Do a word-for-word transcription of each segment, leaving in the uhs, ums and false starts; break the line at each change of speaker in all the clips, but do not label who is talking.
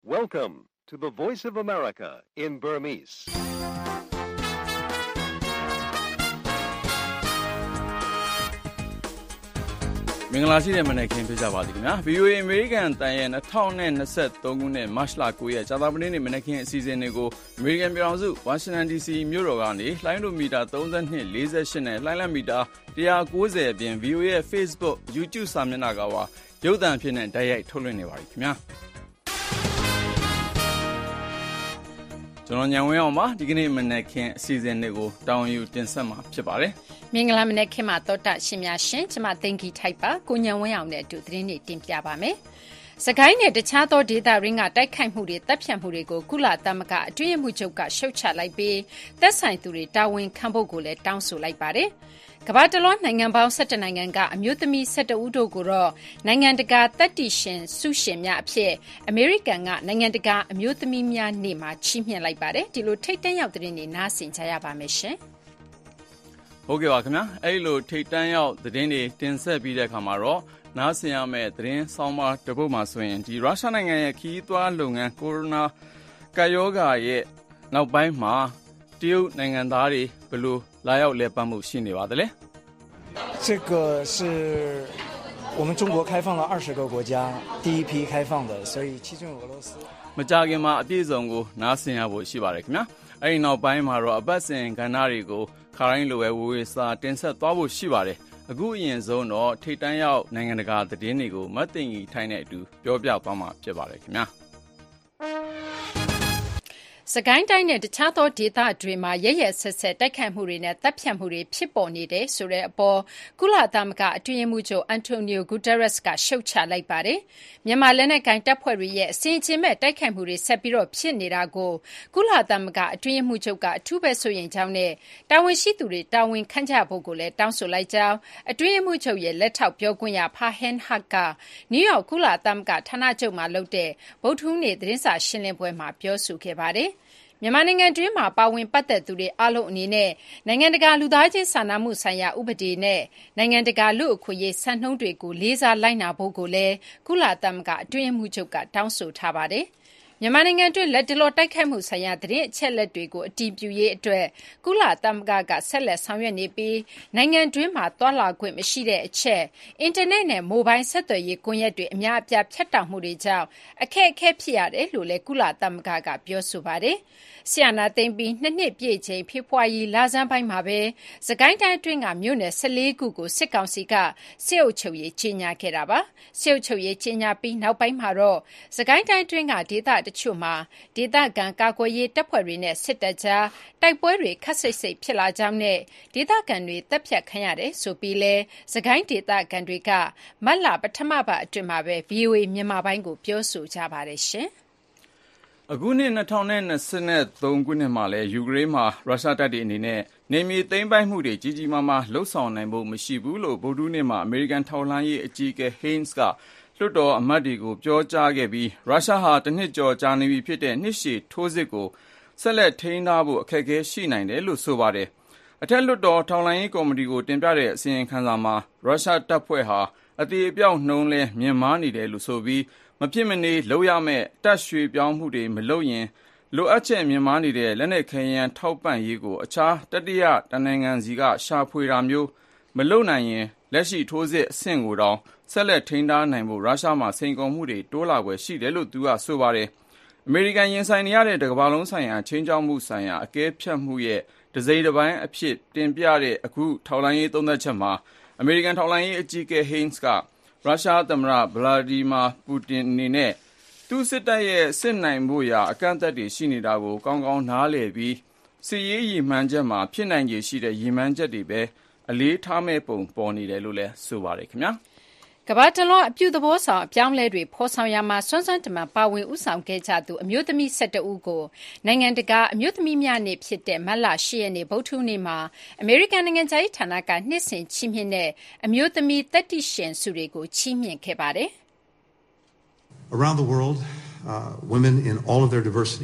Welcome to the Voice of America in Burmese.
။မင်္ဂလာရှိတဲ့မနက်ခင်းဖြစ်ကြပါသည်ခင်ဗျာ။ V O A American တန်ရဲ့၂၀၂၃ခုနှစ်မတ်လ၉ရက်ကြာသပတေးနေ့မနက်ခင်းအစီအစဉ်တွေကို American ပြည်ထောင်စု Washington D C မြို့တော်ကနေလှိုင်းဒိုမီတာသုံး၂ ၄၈နဲ့လှိုင်းလမီတာ၁၉၀အပြင် V O A ရဲ့ Facebook YouTube စာမျက်နှာကပါရုပ်သံဖြစ်တဲ့တိုက်ရိုက်ထုတ်လွှင့်နေပါပြီခင်ဗျာ။ကျွန်တော်ညံဝင်းအောင်ပါဒီကနေ့မနက်ခင်းအစီအစဉ်တွေကိုတောင်းယူတင်ဆက်မှာဖြစ်ပါတယ်
မင်္ဂလာမနက်ခင်းမှာတောတာရှင်များရှင်ကျွန်မသိင်္ဂီထိုက်ပါကိုညံဝင်းအောင်နဲ့အတူသတင်းတွေတင်ပြပါမယ်စကိုင်းနဲ့တခြားသောဒေသရင်းကတိုက်ခိုက်မှုတွေတပ်ဖြတ်မှုတွေကိုကုလသမဂ္ဂအတွင်းမှုချုပ်ကရှုတ်ချလိုက်ပြီးသက်ဆိုင်သူတွေတာဝန်ခံဖို့ကိုလည်းတောင်းဆိုလိုက်ပါတယ်ကမ္ဘာတလွှားနိုင်ငံပေါင်း၁၁နိုင်ငံကအမျိုးသမီး၁၁ဦးတို့ကိုတော့နိုင်ငံတကာတတ်တည်ရှင်ဆုရှင်များအဖြစ်အမေရိကန်ကနိုင်ငံတကာအမျိုးသမီးများနေ့မှာချီးမြှင့်လိုက်ပါတယ်ဒီလိုထိတ်တန့်ရောက်တဲ့နေ့နားဆင်ကြရပါမယ်ရှင်
ဟုတ်ကဲ့ပါခင်ဗျာအဲ့လိုထိတ်တန့်ရောက်သတင်းတွေတင်ဆက်ပြီးတဲ့အခါမှာတော့နားဆင်ရမယ့်သတင်းဆောင်မတပုတ်မှာဆိုရင်ဒီရုရှားနိုင်ငံရဲ့ခီးသွွားလုပ်ငန်းကိုရိုနာကာယောဂါရဲ့နောက်ပိုင်းမှာတရုတ်နိုင်ငံသားတွေဘယ်လိုလာရောက်လဲပတ်မှုရှိနေပါသလဲ
这个是我们中国开放了二十个国家第一批开放的所以其中俄罗斯
မကြာခင်မှာအပြည့်စုံကိုနားဆင်ရဖို့ရှိပါတယ်ခင်ဗျာအဲ့ဒီနောက်ပိုင်းမှာတော့အပတ်စဉ်ကဏ္ဍတွေကိုခါတိုင်းလိုပဲဝေဝေစာတင်ဆက်သွားဖို့ရှိပါတယ်အခုအရင်ဆုံးတော့ထိတ်တန့်ရောက်နိုင်ငံတကာသတင်းတွေကိုမတ်တင်ကြီးထိုင်းတဲ့အတူပြောပြသွားမှာဖြစ်ပါတယ်ခင်ဗျာ
စကိုင်းတိုင်းနဲ့တခြားသောဒေသတွေမှာရရဆက်ဆက်တိုက်ခိုက်မှုတွေနဲ့တပ်ဖြတ်မှုတွေဖြစ်ပေါ်နေတယ်ဆိုတဲ့အပေါ်ကုလသမဂ္ဂအတွင်းရေးမှူးချုပ်အန်တိုနီယိုဂူတာရက်စ်ကရှုတ်ချလိုက်ပါတယ်။မြန်မာလက်နက်ကိုင်တပ်ဖွဲ့တွေရဲ့အစင်ချင်းမဲ့တိုက်ခိုက်မှုတွေဆက်ပြီးတော့ဖြစ်နေတာကိုကုလသမဂ္ဂအတွင်းရေးမှူးချုပ်ကအထူးပဲဆိုရင်ကြောင်းနဲ့တာဝန်ရှိသူတွေတာဝန်ခံကြဖို့ကိုလည်းတောင်းဆိုလိုက်ကြောင်းအတွင်းရေးမှူးချုပ်ရဲ့လက်ထောက်ပြောခွင့်ရဖာဟန်ဟတ်ကနယူးယောက်ကုလသမဂ္ဂဌာနချုပ်မှာလုပ်တဲ့ဗုဒ္ဓဟူးနေ့သတင်းစာရှင်းလင်းပွဲမှာပြောဆိုခဲ့ပါတယ်။မြန်မာနိုင်ငံတွင်းမှာပါဝင်ပတ်သက်သူတွေအားလုံးအနေနဲ့နိုင်ငံတကာလူသားချင်းစာနာမှုဆိုင်ရာဥပဒေနဲ့နိုင်ငံတကာလူ့အခွင့်အရေးစံနှုန်းတွေကိုလေးစားလိုက်နာဖို့ကိုလည်းကုလသမဂ္ဂအတွင်းရေးမှူးချုပ်ကတောင်းဆိုထားပါတယ်။မြန်မာနိုင်ငံတွင်းလက်တလောတိုက်ခိုက်မှုဆိုင်ရာသတင်းအချက်အလက်တွေကိုအတည်ပြုရေးအတွက်ကုလသမဂ္ဂကဆက်လက်ဆောင်ရွက်နေပြီးနိုင်ငံတွင်းမှာသွာလာခွင့်မရှိတဲ့အချက်အင်တာနက်နဲ့မိုဘိုင်းဆက်သွယ်ရေးကွန်ရက်တွေအများအပြားဖြတ်တောက်မှုတွေကြောင့်အခက်အခဲဖြစ်ရတယ်လို့လည်းကုလသမဂ္ဂကပြောဆိုပါတယ်။ဆီယနာသိမ့်ပြီးနှစ်နှစ်ပြည့်ချိန်ဖေဖော်ဝါရီလဆန်းပိုင်းမှာပဲစကိုင်းတိုင်းအတွင်းကမြို့နယ်၁၄ခုကိုစစ်ကောင်စီကစစ်အုပ်ချုပ်ရေးကြီးညာခဲ့တာပါစစ်အုပ်ချုပ်ရေးကြီးညာပြီးနောက်ပိုင်းမှာတော့စကိုင်းတိုင်းအတွင်းကဒေသတချို့မှာဒေသခံကာကွယ်ရေးတပ်ဖွဲ့တွေနဲ့စစ်တပ်ကြားတိုက်ပွဲတွေခက်စိတ်စိတ်ဖြစ်လာကြောင်းနဲ့ဒေသခံတွေတပ်ဖြတ်ခံရတယ်ဆိုပြီးလဲစကိုင်းဒေသခံတွေကမတ်လပထမပတ်အတွင်းမှာပဲ V O A မြန်မာပိုင်းကိုပြောဆိုကြပါတယ်ရှင်
အခုနှစ်၂၀၂၃ခုနှစ်မှာလဲယူကရိန်းမှာရုရှားတပ်တွေအနေနဲ့နေမြေသိမ်းပိုက်မှုတွေကြီးကြီးမားမားလှုပ်ဆောင်နိုင်ဖို့မရှိဘူးလို့ဗုဒ္ဓဟူးနေ့မှာအမေရိကန်ထောက်လှမ်းရေးအကြီးအကဲ Haynes ကလွှတ်တော်အမတ်တွေကိုပြောကြားခဲ့ပြီးရုရှားဟာတစ်နှစ်ကျော်ကြာနေပြီဖြစ်တဲ့နှစ်ရှည်ထိုးစစ်ကိုဆက်လက်ထိန်းထားဖို့အခက်အခဲရှိနိုင်တယ်လို့ဆိုပါတယ်။အထက်လွှတ်တော်ထောက်လှမ်းရေးကော်မတီကိုတင်ပြတဲ့အစီရင်ခံစာမှာရုရှားတပ်ဖွဲ့ဟာအသေးအပြောက်နှုံးလဲမြင့်မားနေတယ်လို့ဆိုပြီးမဖြစ်မနေလုပ်ရမယ့်တပ်ရွှေပြောင်းမှုတွေမလုပ်ရင်လိုအပ်ချက်မြင့်မားနေတဲ့လက်နက်ခဲယမ်းထောက်ပံ့ရေးကိုအခြားတတိယတနိုင်ငံစီကရှာဖွေတာမျိုးမလုပ်နိုင်ရင်လက်ရှိထိုးစစ်အဆင့်ကိုတောင်ဆက်လက်ထိန်းထားနိုင်ဖို့ရုရှားမှာစိန်ခေါ်မှုတွေတိုးလာွယ်ရှိတယ်လို့သူကဆိုပါတယ်။အမေရိကန်ရင်ဆိုင်နေရတဲ့တကမ္ဘာလုံးဆိုင်ရာချင်းချောက်မှုဆိုင်ရာအကဲဖြတ်မှုရဲ့ဒစိမ့်တစ်ပိုင်းအဖြစ်တင်ပြတဲ့အခုထောက်လှမ်းရေးသုံးသပ်ချက်မှာအမေရိကန်ထောက်လှမ်းရေးအကြီးအကဲ Haynes ကရုရှားသမ္မတဗလာဒီမာပူတင်အနေနဲ့သူ့စစ်တပ်ရဲ့စစ်နိုင်ဖို့ရာအကန့်အသတ်တွေရှိနေတာကိုကောင်းကောင်းနားလည်ပြီးစစ်ရေးရည်မှန်းချက်မှာဖြစ်နိုင်ခြေရှိတဲ့ရည်မှန်းချက်တွေပဲအလေးထားမဲ့ပုံပေါ်နေတယ်လို့လည်းဆိုပါတယ်ခင်ဗျာ
ကမ္ဘာတလွှားအပြုသဘောဆောင်အပြောင်းလဲတွေဖော်ဆောင်ရမှာစွမ်းစွမ်းတမန်ပါဝင်ဦးဆောင်ခဲ့ကြသူအမျိုးသမီး၁၁ဦးကိုနိုင်ငံတကာအမျိုးသမီးများနေ့ဖြစ်တဲ့မတ်လ၈ရက်နေ့ဗုဒ္ဓဟူးနေ့မှာအမေရိကန်နိုင်ငံခြားရေးဌာနကနှစ်စဉ်ချီးမြှင့်တဲ့အမျိုးသမီးတတ်သိရှင်ဆုတွေကိုချီးမြှင့်ခဲ့ပါတယ်။
Around the world, uh, women in all of their diversity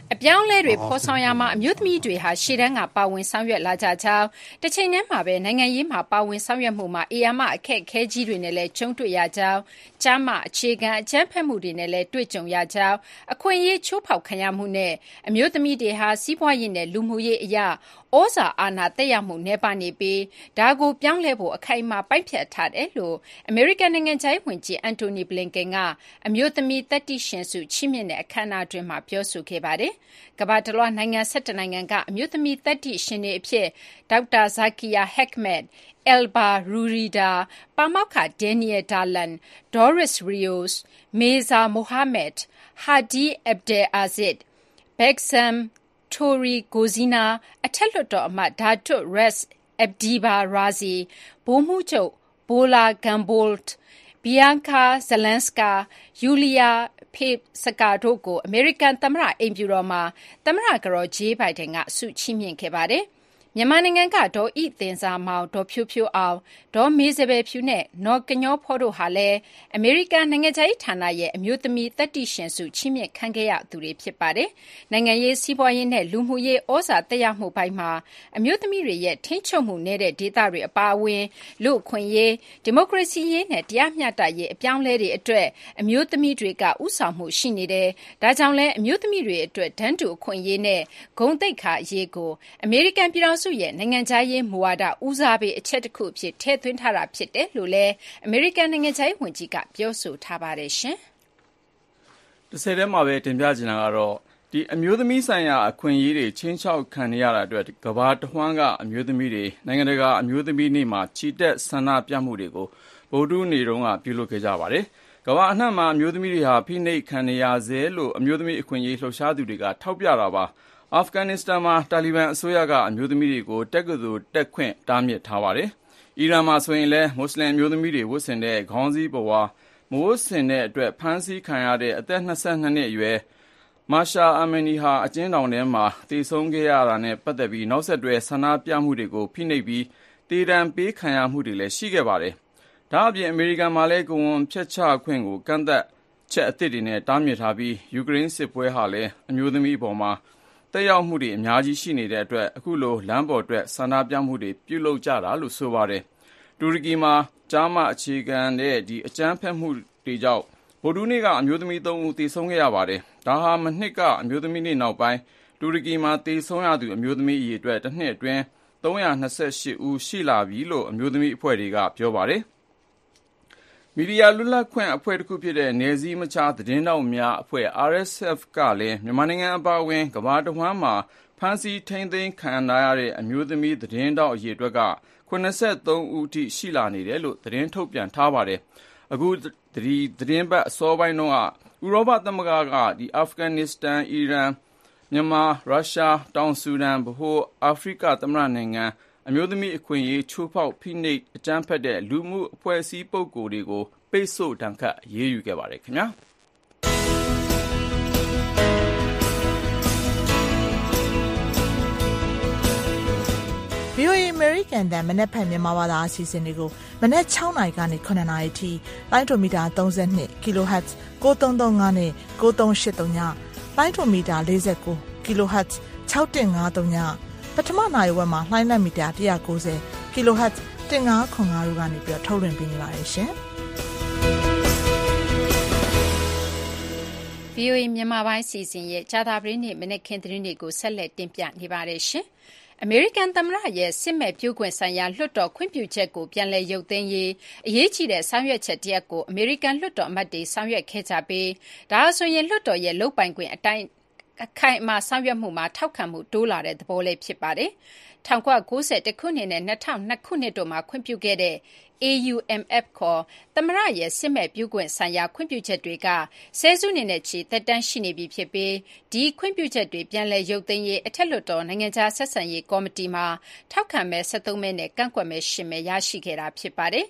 အပြောင်းလဲတွေဖော်ဆောင်ရမှာအမျိုးသမီးတွေဟာရှေ့တန်းကပါဝင်ဆောင်ရွက်လာကြကြောင်းတစ်ချိန်တည်းမှာပဲနိုင်ငံရေးမှာပါဝင်ဆောင်ရွက်မှုမှာအေယာမအခက်အခဲကြီးတွေနဲ့လည်းကြုံတွေ့ရကြောင်းကျမ်းမာအခြေခံအကြမ်းဖက်မှုတွေနဲ့လည်းတွေ့ကြုံရကြောင်းအခွင့်အရေးချိုးဖောက်ခံရမှုနဲ့အမျိုးသမီးတွေဟာစီးပွားရေးနဲ့လူမှုရေးအရာဩဇာအာဏာတက်ရောက်မှုနှဲပါနေပြီးဒါကိုပြောင်းလဲဖို့အခိုင်အမာပိုက်ဖြတ်ထားတယ်လို့အမေရိကန်နိုင်ငံခြားရေးဝန်ကြီးအန်တိုနီဘလင်ကန်ကအမျိုးသမီးသတ္တိရှင်စုချီးမြှင့်တဲ့အခမ်းအနားတွင်မှာပြောဆိုခဲ့ပါတယ်။ကမ္ဘာတလွှားနိုင်ငံ၁၁နိုင်ငံကအမျိုးသမီးသတ္တိရှင်တွေအဖြစ်ဒေါက်တာဇာကီယာဟက်မက်အယ်ဘာရူရီဒါပါမောက္ခဒန်နီယယ်ဒါလန်ဒေါရစ်ရီယိုစ်မေဇာမိုဟာမက်ဟာဒီအက်ဘ်ဒယ်အာဇစ်ဘက်ဆမ်တိုရီဂိုဇီနာအထက်လွှတ်တော်အမတ်ဒါတွတ်ရက်စ်အက်ဘ်ဒီဘာရာဇီဗိုလ်မှူးချုပ်ဘိုလာဂမ်ဘိုလ်ဘီယန်ကာဇလန်စကာယူလီယာဖေစကာတို့ကိုအမေရိကန်သမ္မတအိမ်ဖြူတော်မှာသမ္မတကတော်ဂျေးဘိုင်ဒန်ကဆုချီးမြှင့်ခဲ့ပါတယ်မြန်မာနိုင်ငံကဒေါ်ဤသင်စာမောင်ဒေါ်ဖြိုးဖြိုးအောင်ဒေါ်မေစပယ်ဖြူနဲ့နော်ကညောဖောတို့ဟာလည်းအမေရိကန်နိုင်ငံခြားရေးဌာနရဲ့အမျိုးသမီးသတ္တိရှင်စုချီးမြှင့်ခံခဲ့ရသူတွေဖြစ်ပါတယ်။နိုင်ငံရေးစီးပွားရေးနဲ့လူမှုရေးဩဇာတက်ရောက်မှုပိုင်းမှာအမျိုးသမီးတွေရဲ့ထိန်းချုပ်မှုနဲ့တဲ့ဒေသတွေအပါအဝင်လူ့အခွင့်အရေးဒီမိုကရေစီရေးနဲ့တရားမျှတရေးအပြောင်းလဲတွေအတွက်အမျိုးသမီးတွေကဥဆောင်မှုရှိနေတယ်။ဒါကြောင့်လဲအမျိုးသမီးတွေအတွက်ဒန်းတူအခွင့်အရေးနဲ့ဂုဏ်သိက္ခာအရေးကိုအမေရိကန်ပြည်ထောင်စုရဲ့နိုင်ငံခြားရေးမူဝါဒဦးစားပေးအချက်တစ်ခုအဖြစ်ထည့်သွင်းထားတာဖြစ်တယ်လို့လည်းအမေရိကန်နိုင်ငံခြားရေးဝန်ကြီးကပြောဆိုထားပါတယ်ရှင်
။တစ်ဆက်တည်းမှာပဲတင်ပြချင်တာကတော့ဒီအမျိုးသမီးဆိုင်ရာအခွင့်အရေးတွေချင်းချောက်ခံနေရတာအတွက်ကမ္ဘာတစ်ဝှမ်းကအမျိုးသမီးတွေနိုင်ငံတကာအမျိုးသမီးနေ့မှာချီတက်ဆန္ဒပြမှုတွေကိုဗုဒ္ဓနေ့တုန်းကပြုလုပ်ခဲ့ကြပါတယ်။ကမ္ဘာအနှံ့မှာအမျိုးသမီးတွေဟာဖိနှိပ်ခံနေရဆဲလို့အမျိုးသမီးအခွင့်အရေးလှုပ်ရှားသူတွေကထောက်ပြတာပါ။အာဖဂန်နစ္စတန်မှာတာလီဘန်အစိုးရကအမျိုးသမီးတွေကိုတက္ကသိုလ်တက်ခွင့်တားမြစ်ထားပါတယ်။အီရန်မှာဆိုရင်လည်းမွတ်စလင်အမျိုးသမီးတွေဝတ်ဆင်တဲ့ခေါင်းစည်းပဝါမဝတ်ဆင်တဲ့အတွက်ဖမ်းဆီးခံရတဲ့အသက်၂၂နှစ်အရွယ်မာရှာအာမနီဟာအကျဉ်းထောင်ထဲမှာသေဆုံးခဲ့ရတာနဲ့ပတ်သက်ပြီးနောက်ဆက်တွဲဆန္ဒပြမှုတွေကိုဖိနှိပ်ပြီးတေတံပေးခံရမှုတွေလည်းရှိခဲ့ပါတယ်။ဒါအပြင်အမေရိကန်မှာလည်းကိုဝန်ဖျက်ချခွင့်ကိုကန့်သတ်ချက်အသစ်တွေနဲ့တားမြစ်ထားပြီးယူကရိန်းစစ်ပွဲဟာလည်းအမျိုးသမီးအပေါ်မှာတက်ရောက်မှုတွေအများကြီးရှိနေတဲ့အတွက်အခုလိုလမ်းပေါ်အတွက်ဆန္ဒပြမှုတွေပြုလုပ်ကြတာလို့ဆိုပါတယ်။တူရကီမှာကျားမအခြေခံတဲ့ဒီအကြမ်းဖက်မှုတွေကြောင့်ဗုဒ္ဓနေ့ကအမျိုးသမီးသုံးဦးသေဆုံးခဲ့ရပါတယ်။ဒါဟာမနှစ်ကအမျိုးသမီးနေ့နောက်ပိုင်းတူရကီမှာသေဆုံးရသူအမျိုးသမီးအရေအတွက်တစ်နှစ်အတွင်းသုံးရာ၂၈ဦးရှိလာပြီလို့အမျိုးသမီးအဖွဲ့တွေကပြောပါတယ်။မီဒီယာလွတ်လပ်ခွင့်အဖွဲ့တစ်ခုဖြစ်တဲ့နယ်စည်းမခြားသတင်းတောက်များအဖွဲ့ အာရ်အက်စ်အက်ဖ် ကလည်းမြန်မာနိုင်ငံအပါအဝင်ကမ္ဘာတစ်ဝှမ်းမှာဖမ်းဆီးထိန်းသိမ်းခံရတဲ့အမျိုးသမီးသတင်းတောက်အရေအတွက်က၇၃ဦးထိရှိလာနေတယ်လို့သတင်းထုတ်ပြန်ထားပါတယ်။အခုဒီသတင်းပတ်အစောပိုင်းတုန်းကဥရောပသမဂ္ဂကဒီအာဖဂန်နစ္စတန်အီရန်မြန်မာရုရှားတောင်ဆူဒန်ဗဟိုအာဖရိကသမ္မတနိုင်ငံအမျိုးသမီးအခွင့်အရေးချိုးဖောက်ဖိနှိပ်အကြမ်းဖက်တဲ့လူမှုအဖွဲ့အစည်းပုဂ္ဂိုလ်တွေကိုပိတ်ဆို့ဒဏ်ခတ်အရေးယူခဲ့ပါတယ်ခင်ဗျာ။
ဗွီအိုအေ American တန်မနက်ဖြန်မြန်မာဘာသာအစီအစဉ်တွေကိုမနက်၆နာရီကနေ၇နာရီထိလိုင်းဒိုမီတာ၃၂ kHz ၉၃၃၅နဲ့၉၃၈၃ညလိုင်းဒိုမီတာ၄၉ kHz ၆၁၅၃ညပထမနိုင်ဝက်မှာလှိုင်းလက်မီတာ၁၉၀ kHz ၁၅ခွန်၅တို့ကနေပြီးထုတ်လွှင့်ပေးနေပါတယ်ရှင်။
ဗွီအိုအေမြန်မာပိုင်းစီစဉ်ရဲ့ကြာသပတေးနေ့မနေ့ခင်းသတင်းတွေကိုဆက်လက်တင်ပြနေပါတယ်ရှင်။အမေရိကန်သမ္မတရဲ့စစ်မဲ့ပြုခွင့်ဆိုင်ရာလွှတ်တော်ခွင့်ပြုချက်ကိုပြန်လည်ရုပ်သိမ်းရေးအရေးကြီးတဲ့ဆောင်ရွက်ချက်တရက်ကိုအမေရိကန်လွှတ်တော်အမတ်တွေဆောင်ရွက်ခဲ့ကြပြီးဒါဆိုရင်လွှတ်တော်ရဲ့လုပ်ပိုင်ခွင့်အတိုင်းအခိုင်အမာဆောင်ရွက်မှုမှာထောက်ခံမှုတိုးလာတဲ့သဘောလေးဖြစ်ပါတယ်။၁၉၉၁ခုနှစ်နဲ့၂၀၀၂ခုနှစ်တို့မှာခွင့်ပြုခဲ့တဲ့ အေ ယူ အမ် အက်ဖ် ခေါ်သမ္မတရဲ့စစ်မဲ့ပြုခွင့်ဆိုင်ရာခွင့်ပြုချက်တွေကဆယ်စုနှစ်နဲ့ချီသက်တမ်းရှိနေပြီဖြစ်ပြီးဒီခွင့်ပြုချက်တွေပြန်လည်ရုပ်သိမ်းရေးအထက်လွှတ်တော်နိုင်ငံခြားဆက်ဆံရေးကော်မတီမှာထောက်ခံမဲ၁၃မဲနဲ့ကန့်ကွက်မဲ၈မဲရရှိခဲ့တာဖြစ်ပါတယ်။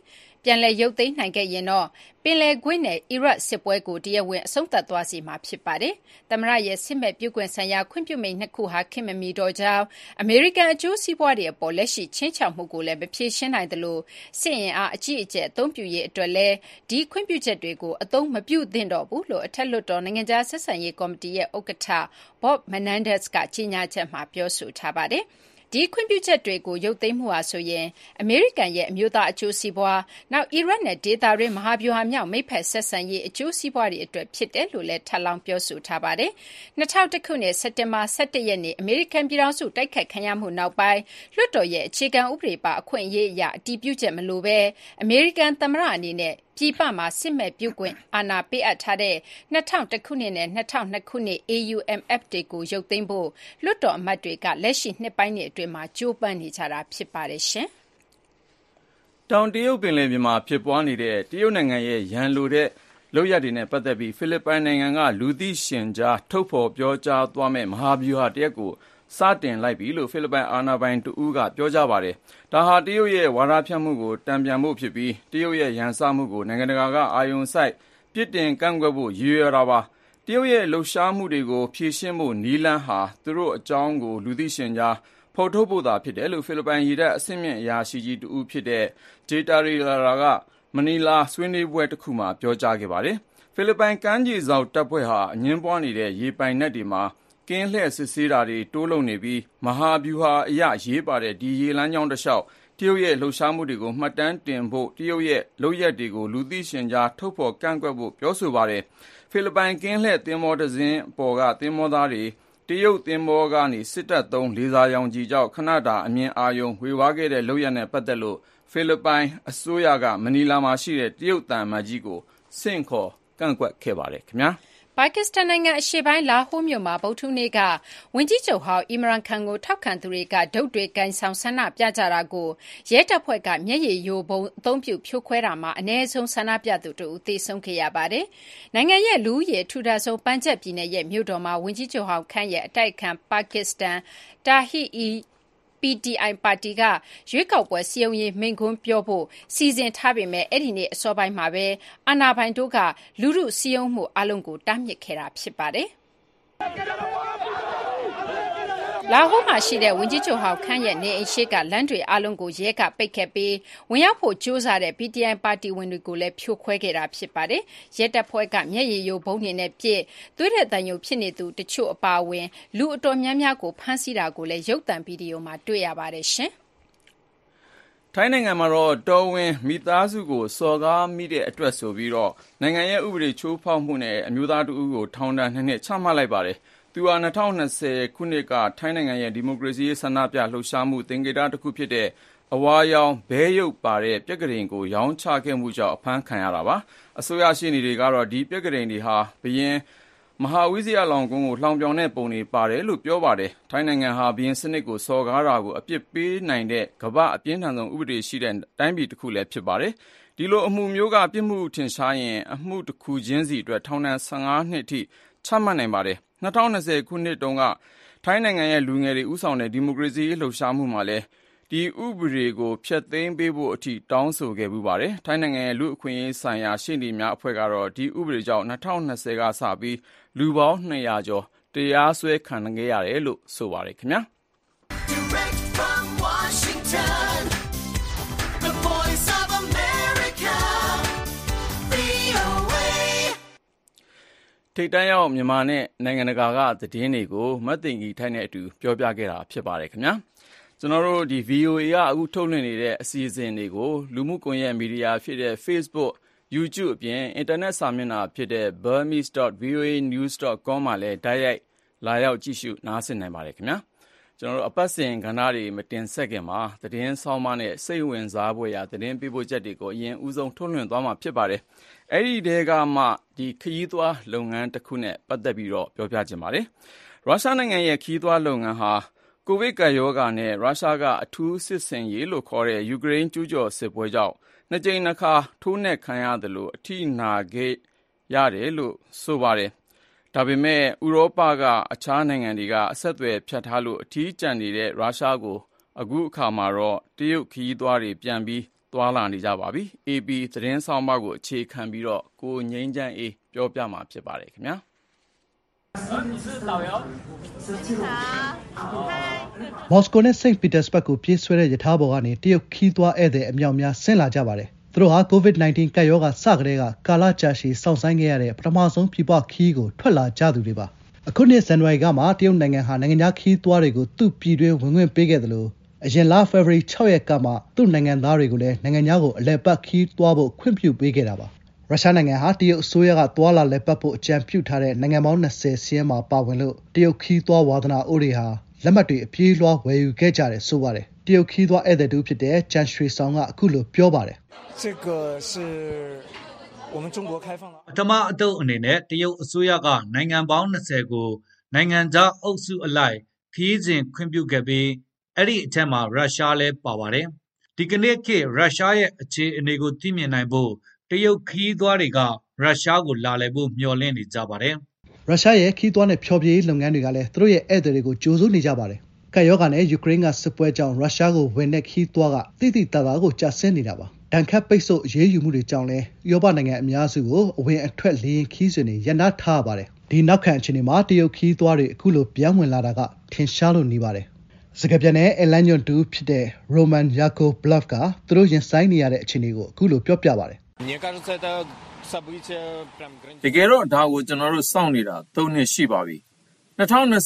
ပြန်လည်ရုပ်သိမ်းနိုင်ခဲ့ရင်တော့ပင်လယ်ကွေ့နဲ့အီရတ်စစ်ပွဲကိုတရားဝင်အဆုံးသတ်သွားစေမှာဖြစ်ပါတယ်။သမ္မတရဲ့စစ်မဲ့ပြုခွင့်ဆိုင်ရာခွင့်ပြုမိန့်နှစ်ခုဟာခင်မမီတော့ကြောင်းအမေရိကန်အကျိုးစီးပွားတွေအပေါ်လက်ရှိချင်းချောက်မှုကိုလည်းမဖြေရှင်းနိုင်သလိုစစ်ရင်အားအကြီးအကျယ်အသုံးပြုရေးအတွက်လည်းဒီခွင့်ပြုချက်တွေကိုအသုံးမပြုသင့်တော့ဘူးလို့အထက်လွှတ်တော်နိုင်ငံခြားဆက်ဆံရေးကော်မတီရဲ့ဥက္ကဋ္ဌ Bob Menendez ကကြေညာချက်မှာပြောဆိုထားပါတယ်။ဒီခွင့်ပြုချက်တွေကိုရုပ်သိမ်းမှုဟာဆိုရင်အမေရိကန်ရဲ့အမျိုးသားအကျိုးစီးပွားနောက်အီရတ်နဲ့ဒေသတွင်းမဟာဗျူဟာမြောက်မိတ်ဖက်ဆက်ဆံရေးအကျိုးစီးပွားတွေအတွက်ဖြစ်တယ်လို့လည်းထပ်လောင်းပြောဆိုထားပါတယ်။၂၀၀၁ခုနှစ်စက်တင်ဘာ၁၁ရက်နေ့အမေရိကန်ပြည်ထောင်စုတိုက်ခိုက်ခံရမှုနောက်ပိုင်းလွှတ်တော်ရဲ့အခြေခံဥပဒေပါအခွင့်အရေးအရအတည်ပြုချက်မလိုဘဲအမေရိကန်သမ္မတအနေနဲ့ပြည်ပမှာစစ်မဲ့ပြုခွင့်အာဏာပေးအပ်ထားတဲ့၂၀၀၁ခုနှစ်နဲ့၂၀၀၂ခုနှစ် A U M F တွေကိုရုပ်သိမ်းဖို့လွှတ်တော်အမတ်တွေကလက်ရှိနှစ်ပိုင်းအတွင်းမှာကြိုးပမ်းနေကြတာဖြစ်ပါတယ်ရှင်
။တောင်တရုတ်ပင်လယ်ပြင်မှာဖြစ်ပွားနေတဲ့တရုတ်နိုင်ငံရဲ့ရန်လိုတဲ့လုပ်ရပ်တွေနဲ့ပတ်သက်ပြီးဖိလစ်ပိုင်နိုင်ငံကလူသိရှင်ကြားထုတ်ဖော်ပြောကြားသွားမဲ့မဟာဗျူဟာတရက်ကိုစတင်လိုက်ပြီလို့ဖိလစ်ပိုင်အာဏာပိုင်တဦးကပြောကြားပါတယ်။ဒါဟာတရုတ်ရဲ့ဝါဒဖြန့်မှုကိုတံပြန်ဖို့ဖြစ်ပြီးတရုတ်ရဲ့ရန်စမှုကိုနိုင်ငံတကာကအာရုံစိုက်ပြစ်တင်ကန့်ကွက်ဖို့ရည်ရွယ်တာပါ။တရုတ်ရဲ့လှုပ်ရှားမှုတွေကိုဖြေရှင်းဖို့နည်းလမ်းဟာသူတို့အကြောင်းကိုလူသိရှင်ကြားဖော်ထုတ်ဖို့သာဖြစ်တယ်လို့ဖိလစ်ပိုင်ရေတပ်အဆင့်မြင့်အရာရှိကြီးတဦးဖြစ်တဲ့ဂျေတာရီလာရာကမနီလာဆွေးနွေးပွဲတစ်ခုမှာပြောကြားခဲ့ပါတယ်။ဖိလစ်ပိုင်ကမ်းခြေစောင့်တပ်ဖွဲ့ဟာအငင်းပွားနေတဲ့ရေပိုင်နက်တွေမှာကင်းလှည့်စစ်ဆေးတာတွေတိုးလုပ်နေပြီးမဟာဗျူဟာအရရေးပါတဲ့ဒီရေလမ်းကြောင်းတစ်လျှောက်တရုတ်ရဲ့လှုပ်ရှားမှုတွေကိုမှတ်တမ်းတင်ဖို့တရုတ်ရဲ့လုပ်ရက်တွေကိုလူသိရှင်ကြားထုတ်ဖော်ကန့်ကွက်ဖို့ပြောဆိုပါတယ်။ဖိလစ်ပိုင်ကင်းလှည့်သင်္ဘောတစ်စင်းပေါ်ကသင်္ဘောသားတွေတရုတ်သင်္ဘောကနေစစ်တပ်သုံးလေဆာရောင်ခြည်ကြောင့်ခဏတာအမြင်အာရုံဝေဝါးခဲ့တဲ့လုပ်ရက်နဲ့ပတ်သက်လို့ဖိလစ်ပိုင်အစိုးရကမနီလာမှာရှိတဲ့တရုတ်သံအမတ်ကြီးကိုဆင့်ခေါ်ကန့်ကွက်ခဲ့ပါတယ်ခင်ဗျာ။
ပါကစ္စတန်နိုင်ငံအရှေ့ပိုင်းလာဟိုးမြို့မှာဗုဒ္ဓဟူးနေ့ကဝန်ကြီးချုပ်ဟောင်းအီမရန်ခန်ကိုထောက်ခံသူတွေကဒုတ်တွေကိုင်ဆောင်ဆန္ဒပြကြတာကိုရဲတပ်ဖွဲ့ကမျက်ရည်ယိုဗုံးအသုံးပြုဖြိုခွဲတာမှာအနည်းဆုံးဆန္ဒပြသူတဦးသေဆုံးခဲ့ရပါတယ်။နိုင်ငံရဲ့လူဦးရေထူထပ်ဆုံးပန်ဂျပ်ပြည်နယ်ရဲ့မြို့တော်မှာဝန်ကြီးချုပ်ဟောင်းခန့်ရဲ့အတိုက်အခံပါကစ္စတန်တာဟီအီP T I ပါတီကရွေးကောက်ပွဲစည်းရုံးရေးမိန့်ခွန်းပြောဖို့စီစဉ်ထားပေမဲ့အဲ့ဒီနေ့အစောပိုင်းမှာပဲအာဏာပိုင်တို့ကလူထုစည်းရုံးမှုအလုံးကိုတားမြစ်ခဲ့တာဖြစ်ပါတယ်။လာဟိုမှာရှိတဲ့ဝန်ကြီးချုပ်ဟောင်းခန့်ရဲ့နေအိမ်ရှိကလမ်းတွေအလုံးကိုရဲကပိတ်ခဲ့ပြီးဝင်ရောက်ဖို့ကြိုးစားတဲ့ P T I ပါတီဝင်တွေကိုလည်းဖြိုခွဲခဲ့တာဖြစ်ပါတယ်။ရဲတပ်ဖွဲ့ကမျက်ရည်ယိုဗုံးတွေနဲ့ပြစ်သွေးတဲ့တန်ယုံဖြစ်နေသူတချို့အပါအဝင်လူအတော်များများကိုဖမ်းဆီးတာကိုလည်းရုပ်သံဗီဒီယိုမှာတွေ့ရပါတယ်ရှင်
။ထိုင်းနိုင်ငံမှာတော့တော်ဝင်မိသားစုကိုစော်ကားမိတဲ့အတွက်ဆိုပြီးတော့နိုင်ငံရဲ့ဥပဒေချိုးဖောက်မှုနဲ့အမျိုးသားတဦးကိုထောင်ဒဏ်နှစ်နှစ်ချမှတ်လိုက်ပါတယ်။သူဟာ၂၀၂၀ခုနှစ်ကထိုင်းနိုင်ငံရဲ့ဒီမိုကရေစီရေးဆန္ဒပြလှုပ်ရှားမှုသင်္ကေတတစ်ခုဖြစ်တဲ့အဝါရောင်ဘဲရုပ်ပါတဲ့ပြက်ကလေးကိုရောင်းချခဲ့မှုကြောင့်အဖမ်းခံရတာပါ။အစိုးရရှေ့နေတွေကတော့ဒီပြက်ကလေးတွေဟာဘရင်မဟာဝိဇယလောင်ကွန်းကိုလှောင်ပြောင်တဲ့ပုံတွေပါတယ်လို့ပြောပါတယ်။ထိုင်းနိုင်ငံဟာဘရင်စနစ်ကိုစော်ကားတာကိုအပြစ်ပေးနိုင်တဲ့ကမ္ဘာအပြင်းထန်ဆုံးဥပဒေရှိတဲ့တိုင်းပြည်တစ်ခုလည်းဖြစ်ပါတယ်။ဒီလိုအမှုမျိုးကပြစ်မှုထင်ရှားရင်အမှုတစ်ခုချင်းစီအတွက်ထောင်ဒဏ်၁၅နှစ်အထိချမှတ်နိုင်ပါတယ်။၂၀၂၀ခုနှစ်တုန်းကထိုင်းနိုင်ငံရဲ့လူငယ်တွေဦးဆောင်တဲ့ဒီမိုကရေစီရေးလှုပ်ရှားမှုမှာလည်းဒီဥပဒေကိုဖျက်သိမ်းပေးဖို့အထိတောင်းဆိုခဲ့ပူပါတယ်။ထိုင်းနိုင်ငံရဲ့လူအခွင့်အရေးဆိုင်ရာရှေ့နေများအဖွဲ့ကတော့ဒီဥပဒေကြောင့်၂၀၂၀ကစပြီးလူပေါင်း၂ရာကျော်တရားစွဲခံခဲ့ရတယ်လို့ဆိုပါတယ်ခင်ဗျာ။ Direct from Washington, the voice of America, V O A ထိပ်တန်းရောက်မြန်မာနဲ့နိုင်ငံတကာကသတင်းတွေကိုမတ်သိင်္ဂီထိုက်နဲ့အတူပြောပြခဲ့တာဖြစ်ပါတယ်ခင်ဗျာ။ကျွန်တော်တို့ဒီ V O A ကအခုထုတ်လွှင့်နေတဲ့အစီအစဉ်တွေကိုလူမှုကွန်ရက်မီဒီယာဖြစ်တဲ့ Facebook YouTube အပြင်အင်တာနက်စာမျက်နှာဖြစ်တဲ့ burmese dot v o a news dot com မှာလည်းတိုက်ရိုက်လာရောက်ကြည့်ရှုနားဆင်နိုင်ပါတယ်ခင်ဗျာကျွန်တော်တို့အပတ်စဉ်ကဏ္ဍတွေမတင်ဆက်ခင်မှာသတင်းဆောင်မနဲ့စိတ်ဝင်စားဖွယ်ရာသတင်းပေးပို့ချက်တွေကိုအရင်ဦးဆုံးထုတ်လွှင့်သွားမှာဖြစ်ပါတယ်အဲ့ဒီတဲကမှဒီခရီးသွားလုပ်ငန်းတစ်ခုနဲ့ပတ်သက်ပြီးတော့ပြောပြချင်ပါတယ်ရုရှားနိုင်ငံရဲ့ခရီးသွားလုပ်ငန်းဟာကိုဗစ်ကပ်ရောဂါနဲ့ရုရှားကအထူးစစ်ဆင်ရေးလို့ခေါ်တဲ့ယူကရိန်းကျူးကျော်စစ်ပွဲကြောင့်နှစ်ကြိမ်နှစ်ခါထိုးနှက်ခံရတယ်လို့အထိနာခဲ့ရတယ်လို့ဆိုပါတယ်။ဒါပေမဲ့ဥရောပကအခြားနိုင်ငံတွေကအဆက်အသွယ်ဖြတ်ထားလို့အထီးကျန်နေတဲ့ရုရှားကိုအခုအခါမှာတော့တရုတ်ခရီးသွားတွေပြန်ပြီးသွာလာနေကြပါပြီ။ အေပီ သတင်းဆောင်းပါးကိုအခြေခံပြီးတော့ကိုငိမ့်ချမ်းအေးပြောပြမှာဖြစ်ပါတယ်ခင်ဗျာ
မော်စကိုနဲ့စိန့်ပီတာစဘတ်ကိုပြေးဆွဲတဲ့ရထားပေါ်ကနေတရုတ်ခီးသွားဧည့်သည်အမြောက်များဆင်းလာကြပါတယ်။သူတို့ဟာ ကိုဗစ် nineteen ကပ်ရောဂါစကတည်းကကာလကြာရှည်စောင့်ဆိုင်းခဲ့ရတဲ့ပထမဆုံးပြည်ပခီးကိုထွက်လာကြသူတွေပါ။အခုနှစ်ဇန်နဝါရီကမှတရုတ်နိုင်ငံဟာနိုင်ငံခြားခီးသွားတွေကိုသူ့ပြည်တွင်းဝင်ခွင့်ပေးခဲ့တယ်လို့အရင်လဖေဖော်ဝါရီ၆ရက်ကမှသူ့နိုင်ငံသားတွေကိုလည်းနိုင်ငံခြားကိုအလည်ပတ်ခီးသွားဖို့ခွင့်ပြုပေးခဲ့တာပါ။ရုရှားနိုင်ငံဟာတရုတ်အစိုးရကသွာလာလည်ပတ်ဖို့အကြံပြုထားတဲ့နိုင်ငံပေါင်း၂၀စီးရဲမှာပါဝင်လို့တရုတ်ခီးသွားဝါသနာအိုတွေဟာလက်မှတ်တွေအပြေးလွှားဝယ်ယူခဲ့ကြတယ်ဆိုပါတယ်။တရုတ်ခီးသွားဧည့်သည်တူဖြစ်တဲ့ဂျန်ရွှေဆောင်ကအခုလိုပြောပါတယ်
။这个是我们中国开放了
ပထမအတုပ်အနေနဲ့တရုတ်အစိုးရကနိုင်ငံပေါင်း၂၀ကိုနိုင်ငံခြားအုပ်စုအလိုက်ခီးစဉ်ခွင့်ပြုခဲ့ပြီးအဲ့ဒီအထက်မှာရုရှားလည်းပါပါတယ်။ဒီကနေ့ခေတ်ရုရှားရဲ့အခြေအနေကိုသိမြင်နိုင်ဖို့တရုတ်ခီးသွားတွေကရုရှားကိုလာလည်ဖို့မျှော်လင့်နေကြပါတယ်
။ရုရှားရဲ့ခီးသွားနဲ့ဖျော်ဖြေရေးလုပ်ငန်းတွေကလည်းသူတို့ရဲ့ဧည့်သည်တွေကိုကြိုဆိုနေကြပါတယ်။ကပ်ရောဂါနဲ့ယူကရိန်းကစစ်ပွဲကြောင့်ရုရှားကိုဝင်တဲ့ခီးသွားကတိတိတသားကိုကျဆင်းနေတာပါ။ဒဏ်ခတ်ပိတ်ဆို့အရေးယူမှုတွေကြောင့်လည်းဥရောပနိုင်ငံအများစုကိုအဝင်အထွက်လေယာဉ်ခီးစဉ်တွေရပ်နားထားရပါတယ်။ဒီနောက်ခံအခြေအနေမှာတရုတ်ခီးသွားတွေအခုလိုပြန်ဝင်လာတာကထင်ရှားလို့နေပါတယ်။စကားပြန်နဲ့အလန်ညွန်တူဖြစ်တဲ့ရိုမန်ယာကိုဘလော့ဖ်ကသူတို့ရင်ဆိုင်နေရတဲ့အခြေအနေကိုအခုလိုပြောပြပါတယ်
တကယ်တော့ဒါကိုကျွန်တော်တို့စောင့်နေတာသုံးနှစ်ရှိပါပြီ။၂၀၂၀ ၂၀၂၁ ၂၀၂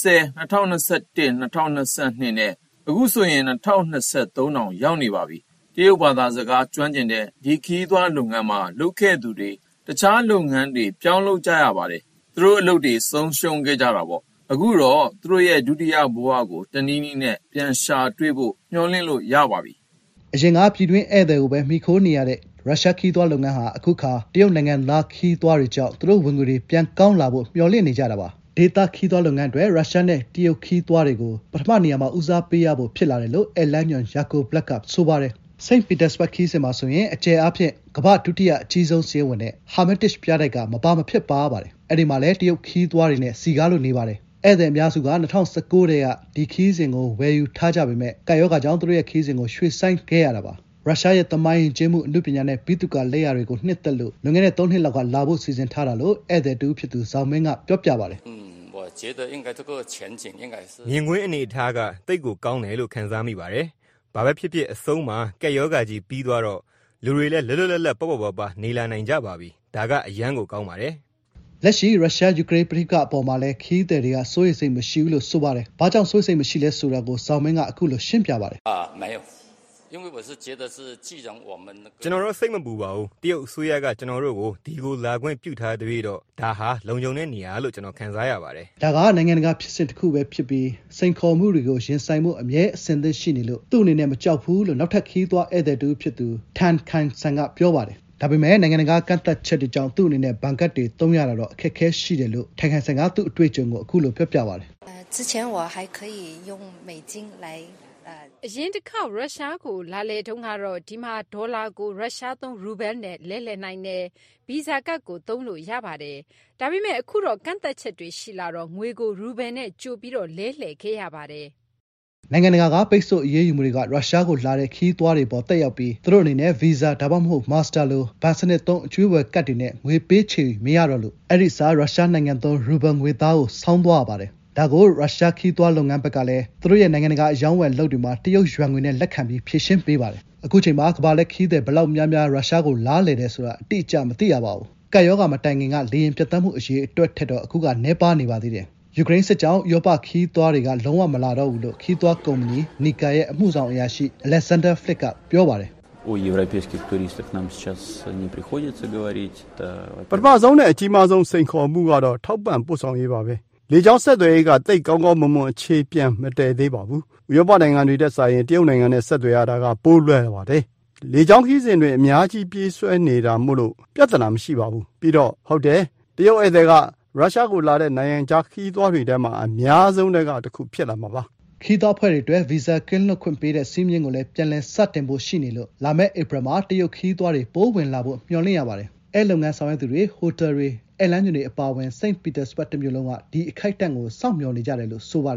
၂နဲ့အခုဆိုရင်၂၀၂၃တောင်ရောက်နေပါပြီ။တရုတ်ဘာသာစကားကျွမ်းကျင်တဲ့ဒီခီးသွားလုပ်ငန်းမှာလုပ်ခဲ့သူတွေတခြားလုပ်ငန်းတွေပြောင်းလုပ်ကြရပါတယ်။သူတို့အလုပ်တွေဆုံးရှုံးခဲ့ကြတာပေါ့။အခုတော့သူတို့ရဲ့ဒုတိယဘဝကိုတနည်းနည်းနဲ့ပြန်ရှာတွေ့ဖို့မျှော်လင့်လို့ရပါပြီ
။အရင်ကပြည်တွင်းဧည့်သည်ကိုပဲမိခိုးနေရတဲ့ရုရှားခီးသွားလုပ်ငန်းဟာအခုခါတရုတ်နိုင်ငံသားခီးသွားတွေကြောင့်သူတို့ဝင်ငွေတွေပြန်ကောင်းလာဖို့မျှော်လင့်နေကြတာပါ။ဒေသခီးသွားလုပ်ငန်းတွေရုရှားနဲ့တရုတ်ခီးသွားတွေကိုပထမနေရာမှာဦးစားပေးရဖို့ဖြစ်လာတယ်လို့အလန်ညွန်ယာကိုဘလော့ကဆိုပါတယ်။စိန့်ပီတာစဘတ်ခီးစဉ်မှာဆိုရင်အကျယ်အားဖြင့်ကမ္ဘာဒုတိယအကြီးဆုံးစီးဝင်တဲ့ဟာမတစ်ပြတိုက်ကမပါမဖြစ်ပါပါတယ်။အဲ့ဒီမှာလည်းတရုတ်ခီးသွားတွေနဲ့စီကားလို့နေပါတယ်။ဧည့်သည်အများစုက၂၀၁၉တည်းကဒီခီးစဉ်ကိုဝယ်ယူထားကြပေမဲ့ကပ်ရောဂါကြောင့်သူတို့ရဲ့ခီးစဉ်ကိုရွှေ့ဆိုင်းခဲ့ရတာပါ။ရုရှားရဲ့သမိုင်းယဉ်ကျေးမှုအမှုပညာနဲ့ဘိသုကာလက်ရာတွေကိုနှစ်သက်လို့လွန်ခဲ့တဲ့သုံးနှစ်လောက်ကလာဖို့စီစဉ်ထားတာလို့ဧည့်သည်တူဖြစ်သူဇောင်မင်းကပြောပြပါတယ်
။我觉得应该这个前景应该是
မြင်ကွင်းအနေအထားကတိတ်ကိုကောင်းတယ်လို့ခံစားမိပါတယ်။ဘာပဲဖြစ်ဖြစ်အဆုံးမှာကက်ယောဂါကြီးပြီးသွားတော့လူတွေလည်းလွတ်လွတ်လပ်လပ်ပေါ့ပေါ့ပါပါနေလာနိုင်ကြပါပြီ။ဒါကအရန်ကိုကောင်းပါတယ်
။လက်ရှိရုရှားယူကရိန်းပြည်ကအပေါ်မှာလည်းခီးသည်တွေကစိုးရိမ်စိတ်မရှိဘူးလို့ဆိုပါတယ်။ဘာကြောင့်စိုးရိမ်စိတ်မရှိလဲဆိုတာကိုဇောင်မင်းကအခုလိုရှင်းပြပါတယ်
။အာ没有因为我是觉得是既然我们
ကျွန်တော်တို့စိတ်မပူပါဘူးတရုတ်အစိုးရကကျွန်တော်တို့ကိုဒီကိုလာခွင့်ပြုထားတဲ့တော့ဒါဟာလုံခြုံတဲ့နေရာလို့ကျွန်တော်ခံစားရပါတယ်
ဒါကနိုင်ငံတကာဖြစ်စဉ်တစ်ခုပဲဖြစ်ပြီးစိန်ခေါ်မှုတွေကိုရင်ဆိုင်မှုအမြဲအဆင်သင့်ရှိနေလို့သူ့အနေနဲ့မကြောက်ဘူးလို့နောက်ထပ်ခီးသွားဧည့်သည်တူဖြစ်သူထန်ခိုင်ဆန်ကပြောပါတယ်ဒါပေမဲ့နိုင်ငံတကာကန့်သက်ချက်တွေကြောင့်သူ့အနေနဲ့ဘန်ကတ်တွေသုံးရတာတော့အခက်အခဲရှိတယ်လို့ထန်ခိုင်ဆန်ကသူ့အတွေ့အကြုံကိုအခုလိုပြောပြပါတယ်
之前我还可以用美金来
အရင်တစ်ခေါက်ရုရှားကိုလာလေတုန်းကတော့ဒီမှာဒေါ်လာကိုရုရှားသုံးရူဘယ်နဲ့လဲလှယ်နိုင်တယ်ဗီဇာကတ်ကိုသုံးလို့ရပါတယ်ဒါပေမဲ့အခုတော့ကန့်သက်ချက်တွေရှိလာတော့ငွေကိုရူဘယ်နဲ့ကြိုပြီးတော့လဲလှယ်ခဲ့ရပါတယ်
နိုင်ငံတကာကပိတ်ဆို့အရေးယူမှုတွေကရုရှားကိုလာတဲ့ခီးသွားတွေပေါ်တက်ရောက်ပြီးသူတို့အနေနဲ့ဗီဇာဒါမှမဟုတ်မာစတာလိုဘတ်စနစ်သုံးအကျွေးဝယ်ကတ်တွေနဲ့ငွေပေးချေမရတော့လို့အဲ့ဒီစားရုရှားနိုင်ငံသုံးရူဘယ်ငွေသားကိုဆောင်းသွားရပါတယ်ဒါကိုရုရှားခီးသွားလုပ်ငန်းဘက်ကလည်းသူတို့ရဲ့နိုင်ငံတကာအယောင်းဝယ်လုပ်တွေမှာတရုတ်ယွမ်ငွေနဲ့လက်ခံပြီးဖြည့်ရှင်းပေးပါတယ်အခုချိန်မှာကမ္ဘာလက်ခီးတဲ့ဘလောက်များများရုရှားကိုလားလေတယ်ဆိုတာအတိအကျမသိရပါဘူးကပ်ရောဂါမတိုင်ခင်ကလေရင်ပြတ်တတ်မှုအရေးအတွက်ထက်တော့အခုကနေပါနေပါသေးတယ်ယူကရိန်းစစ်ကြောင်းဥရောပခီးသွားတွေကလုံးဝမလာတော့ဘူးလို့ခီးသွားကုမ္ပဏီနီကာရဲ့အမှုဆောင်အရာရှိအလက်ဆန်ဒါဖလစ်ကပြောပါတယ်
О европейских туристах нам сейчас не приходится говорить.
ပထမဆုံးနဲ့အကြီးမားဆုံးစိန်ခေါ်မှုကတော့ထောက်ပံ့ပို့ဆောင်ရေးပါပဲ။လေကြောင်းဆက်သွယ်ရေးကတိတ်ကောင်းကောင်းမွန်မွန်အခြေပြန်မတည်သေးပါဘူး။ဥရောပနိုင်ငံတွေတက်ဆိုင်ရင်တရုတ်နိုင်ငံနဲ့ဆက်သွယ်ရတာကပိုးလွယ်ပါတယ်။လေကြောင်းခီးစဉ်တွေအများကြီးပြေးဆွဲနေတာမို့လို့ပြဿနာမရှိပါဘူး။ပြီးတော့ဟုတ်တယ်တရုတ်ဧည့်သည်ကရုရှားကိုလာတဲ့နိုင်ငံခြားခီးသွားတွေထဲမှာအများဆုံးတွေကတစ်ခုဖြစ်လာမှာပါ
ခီးသွားဖွဲ့တွေအတွက်ဗီဇာကင်းလွတ်ခွင့်ပေးတဲ့စီးမြင့်ကိုလည်းပြန်လည်စတင်ဖို့ရှိနေလို့လာမယ့်ဧပြီမှာတရုတ်ခီးသွားတွေပိုးဝင်လာဖို့မျှော်လင့်ရပါတယ်။အဲလုပ်ငန်းဆောင်ရွက်သူတွေဟိုတယ်တွေအဲလမ်းညွှန်တွေအပါအဝင်စိန့်ပီတာစဘတ်တမျိုးလုံးကဒီအခိုက်အတန့်ကိုစောင့်မျှော်နေကြတယ်လို့ဆိုပါတယ်။ဒါ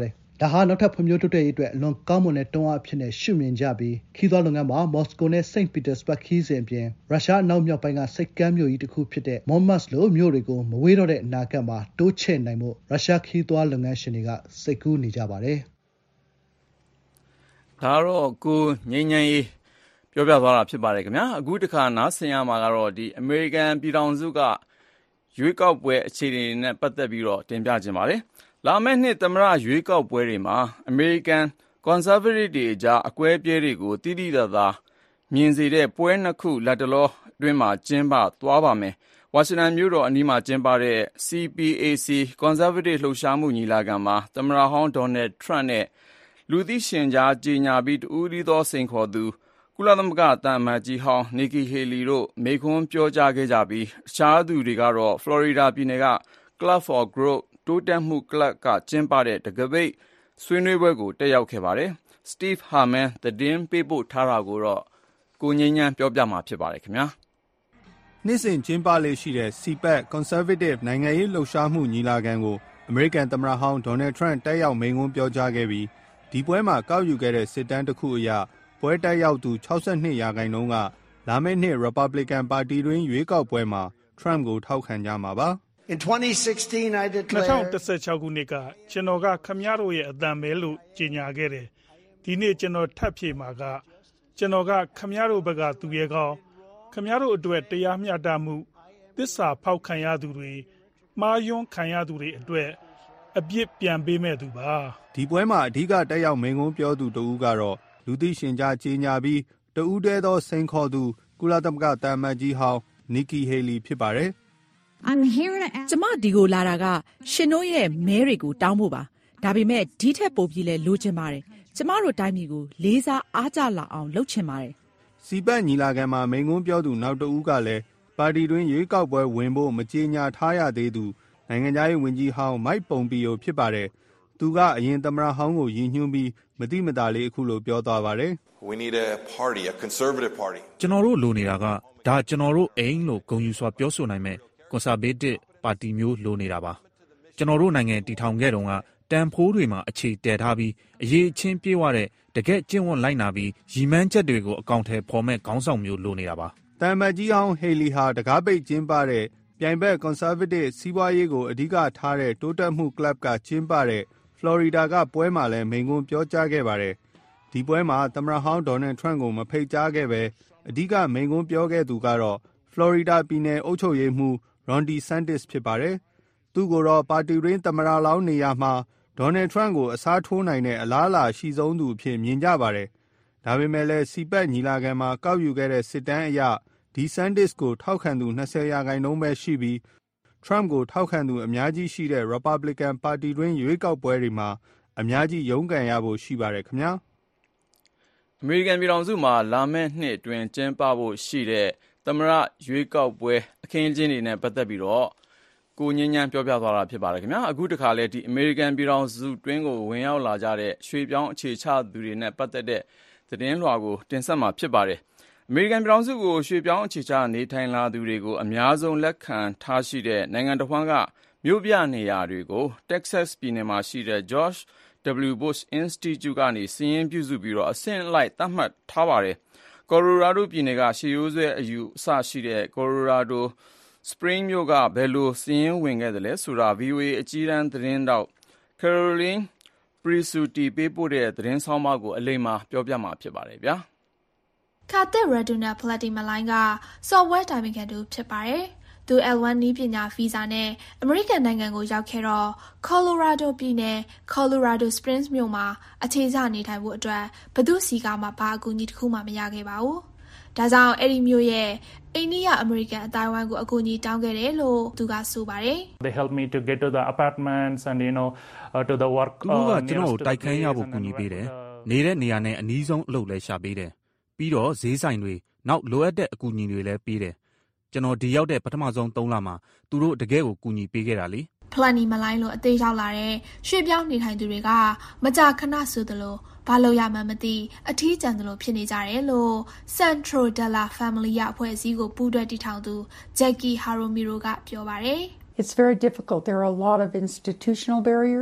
ဒါဟာနောက်ထပ်ဖွံ့ဖြိုးတိုးတက်ရေးအတွက်အလွန်ကောင်းမွန်တဲ့တွန်းအားအဖြစ်နဲ့ရှုမြင်ကြပြီးခီးသွွားလုပ်ငန်းမှာမော်စကိုနဲ့စိန့်ပီတာစဘတ်ခီးစဉ်အပြင်ရုရှားအနောက်မြောက်ပိုင်းကစိတ်ကမ်းမြို့ကြီးတစ်ခုဖြစ်တဲ့မော်မတ်စ်လိုမြို့တွေကိုမဝေးတော့တဲ့အနာဂတ်မှာတိုးချဲ့နိုင်ဖို့ရုရှားခီးသွွားလုပ်ငန်းရှင်တွေကစိတ်ကူးနေကြပါတယ်
ဒါတော့ကိုငိမ့်ငိမ့်ရေးပြောပြသွားတာဖြစ်ပါတယ်ခင်ဗျာအခုတခါနားဆင်ရမှာကတော့ဒီအမေရိကန်ပြည်ထောင်စုကရွေးကောက်ပွဲအခြေအနေနဲ့ပတ်သက်ပြီးတော့တင်ပြခြင်းပါတယ်လာမယ့်နှစ်သမ္မတရွေးကောက်ပွဲတွေမှာအမေရိကန်ကွန်ဆာဗေးတစ်တွေအကြားအကွဲပြဲတွေကိုတိတိကျကျမြင်စေတဲ့ပွဲနှစ်ခုလက်တလောအတွင်းမှာကျင်းပသွားပါမယ်ဝါရှင်တန်မြို့တော်အနီးမှာကျင်းပတဲ့ C P A C ကွန်ဆာဗေးတစ်လှုပ်ရှားမှုညီလာခံမှာသမ္မတဟောင်းဒေါ်နယ်ထရန့်နဲ့လူသိရှင်ကြားကြေညာပြီးတဦးတည်းသောစိန်ခေါ်သူကုလသမဂ္ဂသံအမတ်ကြီးဟောင်းနီကီဟေလီတို့မိန့်ခွန်းပြောကြားခဲ့ကြပြီးအခြားသူတွေကတော့ဖလော်ရီဒါပြည်နယ်က Club for Growth တိုးတက်မှုကလပ်ကကျင်းပတဲ့တကပိတ်ဆွေးနွေးပွဲကိုတက်ရောက်ခဲ့ပါတယ်။ Steve Harman သတင်းပေးပို့ထားတာကိုတော့ကိုငိမ့်ဉန်းပြောပြမှာဖြစ်ပါတယ်ခင်ဗျာ
။နှစ်စဉ်ကျင်းပလေ့ရှိတဲ့ စီပက် Conservative နိုင်ငံရေးလှုပ်ရှားမှုညီလာခံကိုအမေရိကန်သမ္မတဟောင်းဒေါ်နယ်ထရန့်တက်ရောက်မိန့်ခွန်းပြောကြားခဲ့ပြီးဒီပွဲမှာကောက်ယူခဲ့တဲ့စစ်တမ်းတစ်ခုအရပွဲတက်ရောက်သူ၆၂ရာခိုင်နှုန်းကလာမယ့်နှစ် Republican ပါတီတွင်းရွေးကောက်ပွဲမှာ Trump ကိုထောက်ခံကြမှာပါ
။In twenty sixteen I declared
၂၀၁၆ခုနှစ်ကကျွန်တော်ကခမည်းတော်ရဲ့အသံပဲလို့ကြေညာခဲ့တယ်။ဒီနေ့ကျွန်တော်ထပ်ဖြေမှာကကျွန်တော်ကခမည်းတော်ဘက်ကသူရဲကောင်းခမည်းတော်အတွက်တရားမျှတမှုသစ္စာဖောက်ခံရသူတွေမှားယွင်းခံရသူတွေအတွက်အပြစ်ပြန်ပေးမဲ့သူပါ
ဒီပွဲမှာအဓိကတက်ရောက်မိန့်ခွန်းပြောသူတဦးကတော့လူသိရှင်ကြားကြေညာပြီးတဦးတည်းသောစိန်ခေါ်သူကုလသမဂ္ဂသံအမတ်ကြီးဟောင်းနီကီဟေလီဖြစ်ပါတယ်
ကျမဒီကိုလာတာကရှင်တို့ရဲ့မဲတွေကိုတောင်းဖို့ပါဒါပေမဲ့ဒီထက်ပိုပြီးလဲလိုချင်ပါတယ်ကျမတို့တိုင်းပြည်ကိုလေးစားအားကြလာအောင်လုပ်ချင်ပါတယ်
စီပတ်ညီလာခံမှာမိန့်ခွန်းပြောသူနောက်တဦးကလည်းပါတီတွင်းရွေးကောက်ပွဲဝင်ဖို့မကြေညာထားရသေးသူနိုင်ငံခြားရေးဝန်ကြီးဟောင်းမိုက်ပုံပီယိုဖြစ်ပါတယ်သူကအရင်သမ္မတဟောင်းကိုရည်ညွှန်းပြီးမတိမတာလေးအခုလိုပြောသွားပါတယ်
We need a party a conservative party
ကျွန်တော်တို့လိုနေတာကဒါကျွန်တော်တို့အိမ်လို့ဂုဏ်ယူစွာပြောဆိုနိုင်မဲ့ကွန်ဆာဗေးတစ်ပါတီမျိုးလိုနေတာပါကျွန်တော်တို့နိုင်ငံတည်ထောင်ခဲ့တုန်းကတန်ဖိုးတွေမှာအခြေတည်ထားပြီးအရေးအချင်းပြေးဝတဲ့တကယ့်ကျင့်ဝတ်လိုက်နာပြီးရည်မှန်းချက်တွေကိုအကောင့်ထဲပေါ်မဲ့ခေါင်းဆောင်မျိုးလိုနေတာပါ
တန်မတ်ကြီးဟောင်းဟေလီဟာတကားပိတ်ကျင်းပတဲ့ပြိုင်ဘက်ကွန်ဆာဗေးတစ်စီးပွားရေးကိုအဓိကထားတဲ့တိုးတက်မှုကလပ်ကကျင်းပတဲ့ဖလော်ရီဒါကပွဲမှာလည်းမိန့်ခွန်းပြောကြားခဲ့ပါတယ်ဒီပွဲမှာသမ္မတဟောင်းဒေါ်နယ်ထရန့်ကိုမဖိတ်ကြားခဲ့ပဲအဓိကမိန့်ခွန်းပြောခဲ့သူကတော့ဖလော်ရီဒါပြည်နယ်အုပ်ချုပ်ရေးမှူးရွန်ဒီဆန်တစ်ဖြစ်ပါတယ်သူကိုတော့ပါတီရင်းသမ္မတလောင်းနေရာမှာဒေါ်နယ်ထရန့်ကိုအစားထိုးနိုင်တဲ့အလားအလာရှိဆုံးသူအဖြစ်မြင်ကြပါတယ်ဒါပေမဲ့လည်းစီပတ်ညီလာခံမှာကောက်ယူခဲ့တဲ့စစ်တမ်းအရဒီဆန်တစ်ကိုထောက်ခံသူ၂၀ရာခိုင်နှုန်းပဲရှိပြီးထရန့်ကိုထောက်ခံသူအများကြီးရှိတဲ့ Republican ပါတီတွင်းရွေးကောက်ပွဲတွေမှာအများကြီးရုန်းကန်ရဖို့ရှိပါတယ်ခင်ဗျာ
အမေရိကန်ပြည်ထောင်စုမှာလာမယ့်နှစ်အတွင်းကျင်းပဖို့ရှိတဲ့သမ္မတရွေးကောက်ပွဲအခင်းအကျင်းတွေနဲ့ပတ်သက်ပြီးတော့ကိုငင်းညမ်းပြောပြသွားတာဖြစ်ပါတယ်ခင်ဗျာအခုတခါလဲဒီအမေရိကန်ပြည်ထောင်စုတွင်းကိုဝင်ရောက်လာကြတဲ့ရွှေပြောင်းအခြေချသူတွေနဲ့ပတ်သက်တဲ့သတင်းလွှာကိုတင်ဆက်မှာဖြစ်ပါတယ်အမေရိကန်ပြည်ထောင်စုကိုရွှေပြောင်းအခြေချနေထိုင်လာသူတွေကိုအများဆုံးလက်ခံထားရှိတဲ့နိုင်ငံတစ်ဝန်းကမြို့ပြနေရာတွေကို Texas ပြည်နယ်မှာရှိတဲ့ George W. Bush Institute ကနေစီရင်ပြုစုပြီးတော့အဆင့်လိုက်သတ်မှတ်ထားပါတယ်ကော်လိုရာဒိုပြည်နယ်ကရှေးရိုးဆွဲအယူအဆရှိတဲ့ကော်လိုရာဒိုစပရင်းမြို့ကဘယ်လိုစီရင်ဝင်ခဲ့တယ်လဲဆိုတာ ဗီအိုအေ အကြီးတန်းသတင်းတောက် Caroline Prisuti ပေးပို့တဲ့သတင်းဆောင်မကိုအလိမ္မာပြောပြမှာဖြစ်ပါတယ်ဗျာ
ခါသက်ရဒူနာဖလက်တီမလိုင်းက software တိုင်ပင်ခံတူဖြစ်ပါတယ်သူ L one နည်းပညာဗီဇာနဲ့အမေရိကန်နိုင်ငံကိုရောက်ခဲ့တော့ Colorado ပြည်နယ် Colorado Springs မြို့မှာအခြေချနေထိုင်ဖို့အတွက်ဘသူစီကမှဘာအကူအညီတစ်ခုမှမရခဲ့ပါဘူး။ဒါကြောင့်အဲ့ဒီမြို့ရဲ့အိန္ဒိယအမေရိကန်အတိုင်းအဝိုင်းကိုအကူအညီတောင်းခဲ့တယ်လို့သူကဆိုပါတယ်။
They helped me to get to the apartments and you know uh, to the work
သူတို့ကကျွန်တော်ကိုတိုက်ခန်းရဖို့ကူညီပေးတယ်။နေတဲ့နေရာနဲ့အနည်းဆုံးအလုပ်လည်းရှာပေးတယ်။ပြီးတော့ဈေးဆိုင်တွေနောက်လိုအပ်တဲ့အကူအညီတွေလည်းပေးတယ်ကျွန်တော်ဒီရောက်တဲ့ပထမဆုံးသုံးလမှာသူတို့တကယ်ကိုကူညီပေးခဲ့တာလေ
ဖလန်နီမလိုင်းလို့အသေးရောက်လာတဲ့ရွှေပြောင်းနေထိုင်သူတွေကမကြာခဏဆိုသလိုဘာလို့ရမှန်းမသိအထီးကျန်သလိုဖြစ်နေကြတယ်လို့ Centro Della Famiglia အဖွဲ့အစည်းကိုပူးတွဲတည်ထောင်သူ Jackie Haromiro ကပြောပါတယ်
It's very difficult there are a lot of institutional barriers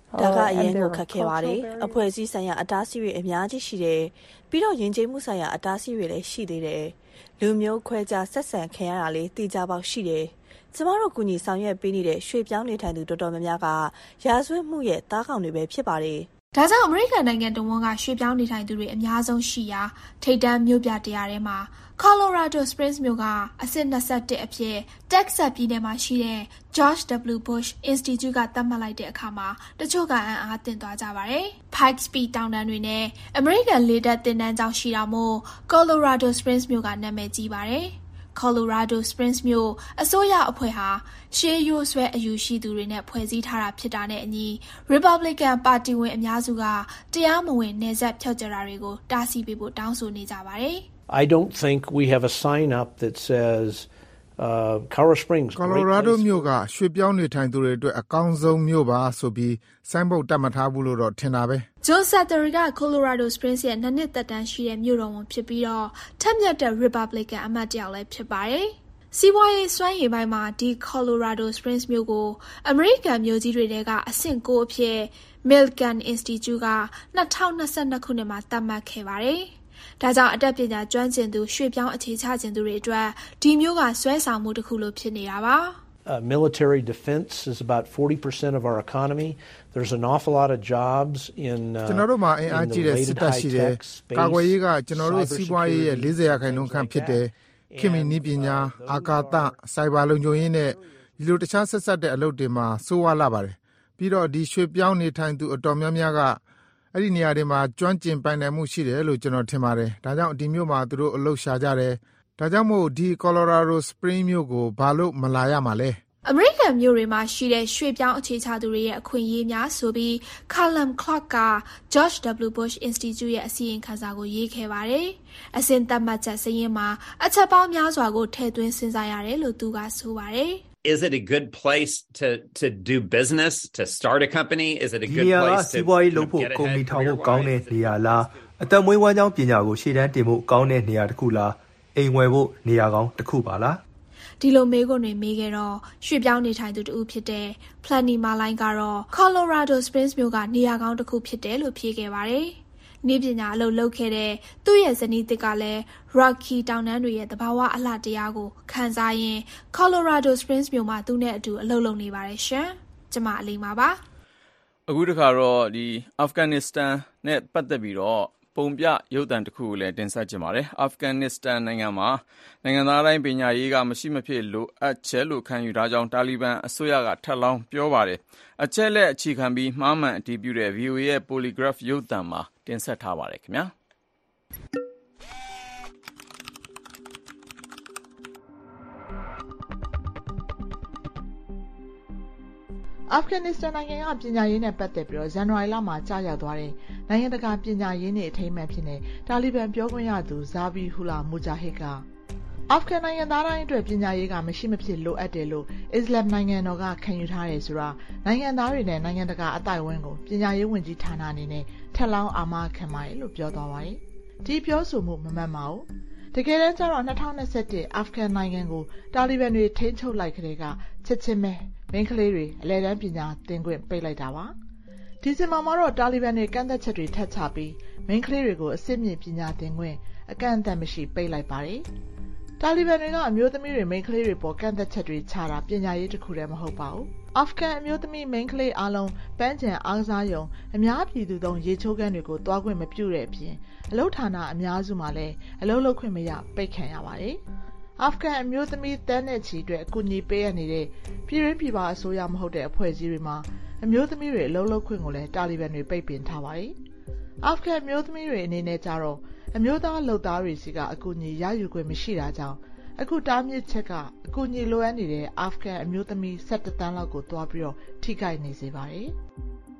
ဒါကအရင်ကိုခက်ခဲပါတယ်အဖွဲ့အစည်းဆိုင်ရာအတားအဆီးတွေအများကြီးရှိတယ်ပြီးတော့ယဉ်ကျေးမှုဆိုင်ရာအတားအဆီးတွေလည်းရှိသေးတယ်လူမျိုးခွဲခြားဆက်ဆံခံရတာလေးသိကြပေါက်ရှိတယ်ကျမတို့ကူညီဆောင်ရွက်ပေးနေတဲ့ရွှေပြောင်းနေထိုင်သူတော်တော်များများကရာဇဝတ်မှုရဲ့တားခေါင်တွေပဲဖြစ်ပါတယ်ဒါကြောင့်အမေရိကန်နိုင်ငံတဝန်းကရွှေပြောင်းနေထိုင်သူတွေအများဆုံးရှိရာထိပ်တန်းမြို့ပြတရားထဲမှာ Colorado Springs မြို့ကအဆင့်၂၁အဖြစ် Texas ပြည်နယ်မှာရှိတဲ့ George W. Bush Institute ကသတ်မှတ်လိုက်တဲ့အခါမှာတချို့ကအံ့အားသင့်သွားကြပါတယ်။ Pikes Peak တောင်တန်းတွေနဲ့အမေရိကန်လေတပ်သင်တန်းကျောင်းရှိတာမို့ Colorado Springs မြို့ကနာမည်ကြီးပါတယ်။ Colorado Springs မြို့အစိုးရအဖွဲ့ဟာရှေးရိုးဆွဲအယူရှိသူတွေနဲ့ဖွဲ့စည်းထားတာဖြစ်တာနဲ့အညီ Republican ပါတီဝင်အများစုကတရားမဝင်နယ်စပ်ဖြတ်ကျော်တာတွေကိုတားဆီးပေးဖို့တောင်းဆိုနေကြပါတယ်။
I don't think we have a sign up that says uh Colorado Springs
Colorado မြို့ကရွှေပြောင်းနေထိုင်သူတွေအတွက်အကောင်းဆုံးမြို့ပါဆိုပြီးဆိုင်းဘုတ်တတ်မှတ်ထားဘူးလို့တော့ထင်တာပဲ
Joe Satteri က Colorado Springs ရဲ့နှစ်နှစ်သက်တမ်းရှိတဲ့မြို့တော်ဝန်ဖြစ်ပြီးတော့ထက်မြက်တဲ့ Republican အမတ်တယောက်လည်းဖြစ်ပါတယ်။စီးပွားရေးစွမ်းရည်ပိုင်းမှာဒီ Colorado Springs မြို့ကိုအမေရိကန်မြို့ကြီးတွေထဲကအဆင့်ကိုအဖြစ် Milken Institute က၂၀၂၂ခုနှစ်မှာသတ်မှတ်ခဲ့ပါတယ်။ဒါကြောင့်အတတ်ပညာကျွမ်းကျင်သူရွှေပြောင်းအခြေချခြင်းသူတွေအတွက်ဒီမျိုးကဆွဲဆောင်မှုတစ်ခုလိုဖြစ်နေတာပါ
Uh, military defense is about forty percent of our economy. There's an awful lot of jobs in uh,
ကျွန်တော်တို့မှာအင်အားကြီးတဲ့စစ်တပ်ရှိတယ်။ကာကွယ်ရေးကကျွန်တော်တို့စီးပွားရေးရဲ့၄၀ရာခိုင်နှုန်းခန့်ဖြစ်တယ်။ခင်မီနည်းပညာအာကာသစိုက်ဘာလုံခြုံရေးနဲ့ဒီလိုတခြားဆက်ဆက်တဲ့အလုပ်တွေမှာစိုးဝါလာပါတယ်။ပြီးတော့ဒီရွှေပြောင်းနေထိုင်သူအတော်များများကအဲ့ဒီနေရာတွေမှာကျွမ်းကျင်ပိုင်နိုင်မှုရှိတယ်လို့ကျွန်တော်ထင်ပါတယ်။ဒါကြောင့်ဒီမြို့မှာသူတို့အလုပ်ရှာကြတယ်။ဒါကြောင့်မို့ဒီ Colorado Springs မြို့ကိုဘာလို့မလာရမှာလဲ
အမေရိကန်မြို့တွေမှာရှိတဲ့ရွှေပြောင်းအခြေချသူတွေရဲ့အခွင့်အရေးများဆိုပြီး Callum Clark က George W. Bush Institute ရဲ့အစီရင်ခံစာကိုရေးခဲ့ပါတယ်။အစဉ်သတ်မှတ်ချက်စာရင်းမှာအချက်ပေါင်းများစွာကိုထည့်သွင်းစဉ်းစားရတယ်လို့သူကဆိုပါတယ်။
Is it a good place to to do business, to start a company? Is it a good place to
စီးပွားရေးလုပ်ဖို့ကုမ္ပဏီထောင်ဖို့ကောင်းတဲ့နေရာလားအသက်မွေးဝမ်းကြောင်းပညာကိုရှေ့တန်းတင်ဖို့ကောင်းတဲ့နေရာတစ်ခုလားအိမ်ဝယ်ဖို့နေရာကောင်းတစ်ခုပါလား
ဒီလိုမေးခွန်းတွေမေးခဲ့တော့ရွှေပြောင်းနေထိုင်သူတူဖြစ်တဲ့ Planny Marline ကတော့ Colorado Springs မြို့ကနေရာကောင်းတစ်ခုဖြစ်တယ်လို့ဖြေခဲ့ပါတယ်။နည်းပညာအလုပ်လုပ်ခဲ့တဲ့သူ့ရဲ့ဇနီးသစ်ကလည်း Rocky တောင်တန်းတွေရဲ့သဘာဝအလှတရားကိုခံစားရင် Colorado Springs မြို့မှာသူနဲ့အတူအလုပ်လုပ်နေပါတယ်ရှင်။ကျမအလေးပါပါ
။အခုတခါတော့ဒီ Afghanistan နဲ့ပတ်သက်ပြီးတော့ပုံပြရုပ်သံတစ်ခုကိုလည်းတင်ဆက်ကြပါမယ်။ အာဖဂန်နစ္စတန်နိုင်ငံမှာနိုင်ငံသားတိုင်းပညာရေးကမရှိမဖြစ်လိုအပ်ချက်လို့ခံယူထားကြောင်းတာလီဘန်အစိုးရကထပ်လောင်းပြောပါတယ်။အချက်လက်အခြေခံပြီးမှားမှန်အတည်ပြုတဲ့ ဗီအိုအေ ရဲ့ Polygraph ရုပ်သံမှာတင်ဆက်ထားပါတယ်ခင်ဗျာ။
အာဖဂန်နစ္စတန်နိုင်ငံကပညာရေးနဲ့ပတ်သက်ပြီးတော့ဇန်နဝါရီလမှာကြာရောက်သွားတဲ့နိုင်ငံတကာပညာရေးနေ့အထိမ်းအမှတ်ဖြစ်နေတာလီဘန်ပြောခွင့်ရသူဇာဘီဟူလာမူဂျာဟစ်ကအာဖဂန်နိုင်ငံသားတိုင်းအတွက်ပညာရေးကမရှိမဖြစ်လိုအပ်တယ်လို့အစ္စလာမ်နိုင်ငံတော်ကခံယူထားတယ်ဆိုတာနိုင်ငံသားတွေနဲ့နိုင်ငံတကာအသိုက်အဝန်းကိုပညာရေးဝန်ကြီးဌာနအနေနဲ့ထပ်လောင်းအာမခံပါတယ်လို့ပြောသွားပါတယ်။ဒီပြောဆိုမှုမမှန်ပါဘူး။တကယ်တမ်းကျတော့၂၀၂၁အာဖဂန်နိုင်ငံကိုတာလီဘန်တွေထိန်းချုပ်လိုက်ကြတဲ့ကချက်ချင်းပဲမိန်းကလေးတွေအလယ်တန်းပညာသင်ခွင့်ပိတ်လိုက်တာပါ။ဒီဇင်ဘာမှာတော့တာလီဘန်တွေကန့်သက်ချက်တွေထပ်ချပြီးမိန်းကလေးတွေကိုအစစ်မြင့်ပညာသင်ခွင့်အကန့်အသတ်မရှိပိတ်လိုက်ပါတယ်။တာလီဘန်တွေကအမျိုးသမီးတွေမိန်းကလေးတွေပေါ်ကန့်သက်ချက်တွေချတာပညာရေးတစ်ခုတည်းမဟုတ်ပါဘူး။အာဖဂန်အမျိုးသမီးမိန်းကလေးအလုံးပန်းချံအားကစားရုံအများပြည်သူသုံးရေချိုးခန်းတွေကိုတွားခွင့်မပြုတဲ့အပြင်အလုပ်ဌာနအများစုမှာလည်းအလုပ်လုပ်ခွင့်မရပိတ်ခံရပါတယ်။အာဖဂန်အမျိုးသမီးတန်းနဲ့ချီအတွက်အကူအညီပေးရနေတဲ့ပြည်တွင်းပြည်ပအစိုးရမဟုတ်တဲ့အဖွဲ့အစည်းတွေမှာအမျိုးသမီးတွေအလုပ်လုပ်ခွင့်ကိုလည်းတာလီဘန်တွေပိတ်ပင်ထားပါတယ်။အာဖဂန်အမျိုးသမီးတွေအနေနဲ့ကြတော့အမျိုးသားလုပ်သားတွေစီကအကူအညီရယူခွင့်မရှိတာကြောင့်အခုတားမြစ်ချက်ကအကူအညီလိုအပ်နေတဲ့အာဖဂန်အမျိုးသမီး၁၁တန်းလောက်ကိုတွားပြီးတော့ထိခိုက်နေစေပါတယ်။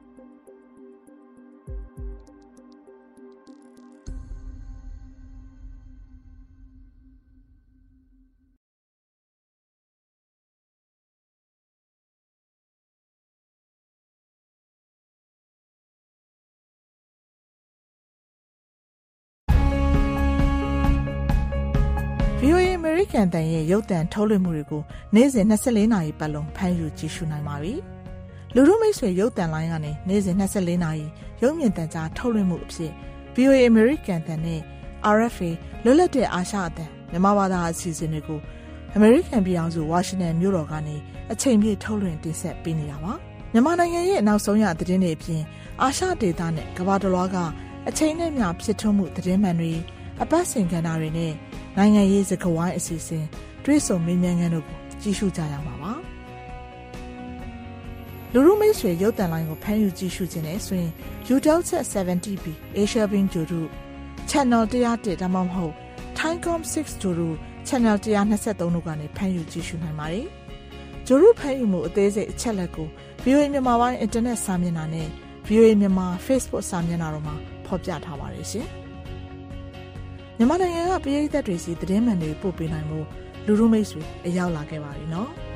ဗီအိုအေ American တန်ရဲ့ရုပ်သံထုတ်လွှင့်မှုတွေကိုနေ့စဉ်၂၄နာရီပတ်လုံးဖမ်းယူကြည့်ရှုနိုင်ပါပြီ။လူထုမိတ်ဆွေရုပ်သံလိုင်းကနေနေ့စဉ်နှစ်ဆယ့်လေးနာရီရုပ်မြင်သံကြားထုတ်လွှင့်မှုအဖြစ် ဗီအိုအေ American တန်နဲ့ အာရ် အက်ဖ် အေ လွတ်လပ်တဲ့အာရှအသံမြန်မာဘာသာအစီအစဉ်တွေကို American ပြည်အောင်စုဝါရှင်တန်မြို့တော်ကနေအချိန်ပြည့်ထုတ်လွှင့်တင်ဆက်ပေးနေတာပါမြန်မာနိုင်ငံရဲ့နောက်ဆုံးရသတင်းတွေအပြင်အာရှဒေသနဲ့ကမ္ဘာတစ်လွှားကအချိန်နဲ့မျှဖြစ်ထွန်းမှုသတင်းမှန်တွေအပတ်စဉ်ကဏ္ဍတွေနဲ့နိုင်ငံရေးစကားဝိုင်းအစီအစဉ်တွဲဆုံမေးမြန်းခန်းတို့ကိုကြည့်ရှုကြရမှာပါလူရုမိတ်ဆွေရုပ်သံလိုင်းကိုဖမ်းယူကြည့်ရှုခြင်းနဲ့ဆိုရင် Eutelsat ဆယ်ဗန်တီ ဘီ Asia Bin Juru Channel one oh oneဒါမှမဟုတ် Thaicom six Juru Channel one twenty-threeတို့ကနေဖမ်းယူကြည့်ရှုနိုင်ပါတယ်ဂျိုရုဖမ်းယူမှုအသေးစိတ်အချက်လက်ကို ဗီအိုအေ မြန်မာပိုင်းအင်တာနက်စာမျက်နှာနဲ့ ဗီအိုအေ မြန်မာ Facebook စာမျက်နှာတို့မှာဖော်ပြထားပါတယ်ရှင်။မြန်မာနိုင်ငံကပြည်သက်တွေစီသတင်းမှန်တွေပို့ပေးနိုင်မှုလူရုမိတ်ဆွေအရောက်လာခဲ့ပါပြီနော်။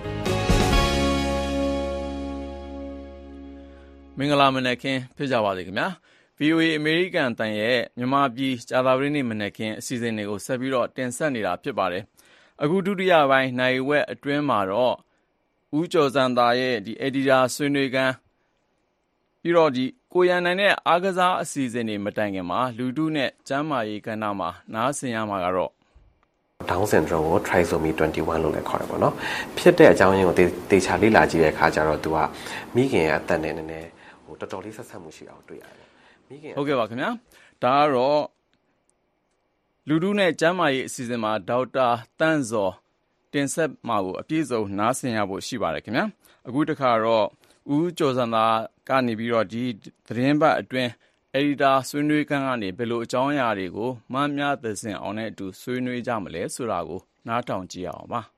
မင်္ဂလာမနက်ခင်းဖြစ်ကြပါစေခင်ဗျာ။ ဗီအိုအေ American တန်ရဲ့မြန်မာပြည်ကြာသပတေးနေ့မနက်ခင်းအစီအစဉ်တွေကိုဆက်ပြီးတော့တင်ဆက်နေတာဖြစ်ပါတယ်။အခုဒုတိယပိုင်းနိုင်ဝက်အတွင်းမှာတော့ဦးကျော်စံသာရဲ့ဒီ editor ဆွေးနွေးခန်းပြီးတော့ဒီကိုရန်နိုင်တဲ့အားကစားအစီအစဉ်တွေမတိုင်ခင်မှာလူထုနဲ့ကျန်းမာရေးကဏ္ဍမှာနားဆင်ရမှာကတော့
Down syndrome ကို trisomy twenty-one လို့လည်းခေါ်တယ်ပေါ့နော်ဖြစ်တဲ့အကြောင်းရင်းကိုတေချာလေ့လာကြည့်တဲ့အခါကျတော့သူကမိခင်ရဲ့အသက်နဲ့နည်းနည်းဟိုတော်တော်လေးဆက်ဆက်မှုရှိအောင်တွေ့ရတယ်မိခင်
ဟုတ်ကဲ့ပါခင်ဗျာဒါကတော့လူထုနဲ့ကျန်းမာရေးအစီအစဉ်မှာဒေါက်တာတန့်ဇော်တင်ဆက်မှာကိုအပြည့်စုံနားဆင်ရဖို့ရှိပါတယ်ခင်ဗျာအခုတခါတော့ဦးကျော်စံသာကနေပြီးတော့ဒီသတင်းပတ်အတွင်း editor ဆွေးနွေးခန်းကနေဘယ်လိုအကြောင်းအရာတွေကိုမှန်းများသစင်အောင်နဲ့အတူဆွေးနွေးကြမလဲဆိုတာကိုနားထောင်ကြည့်အောင်ပါ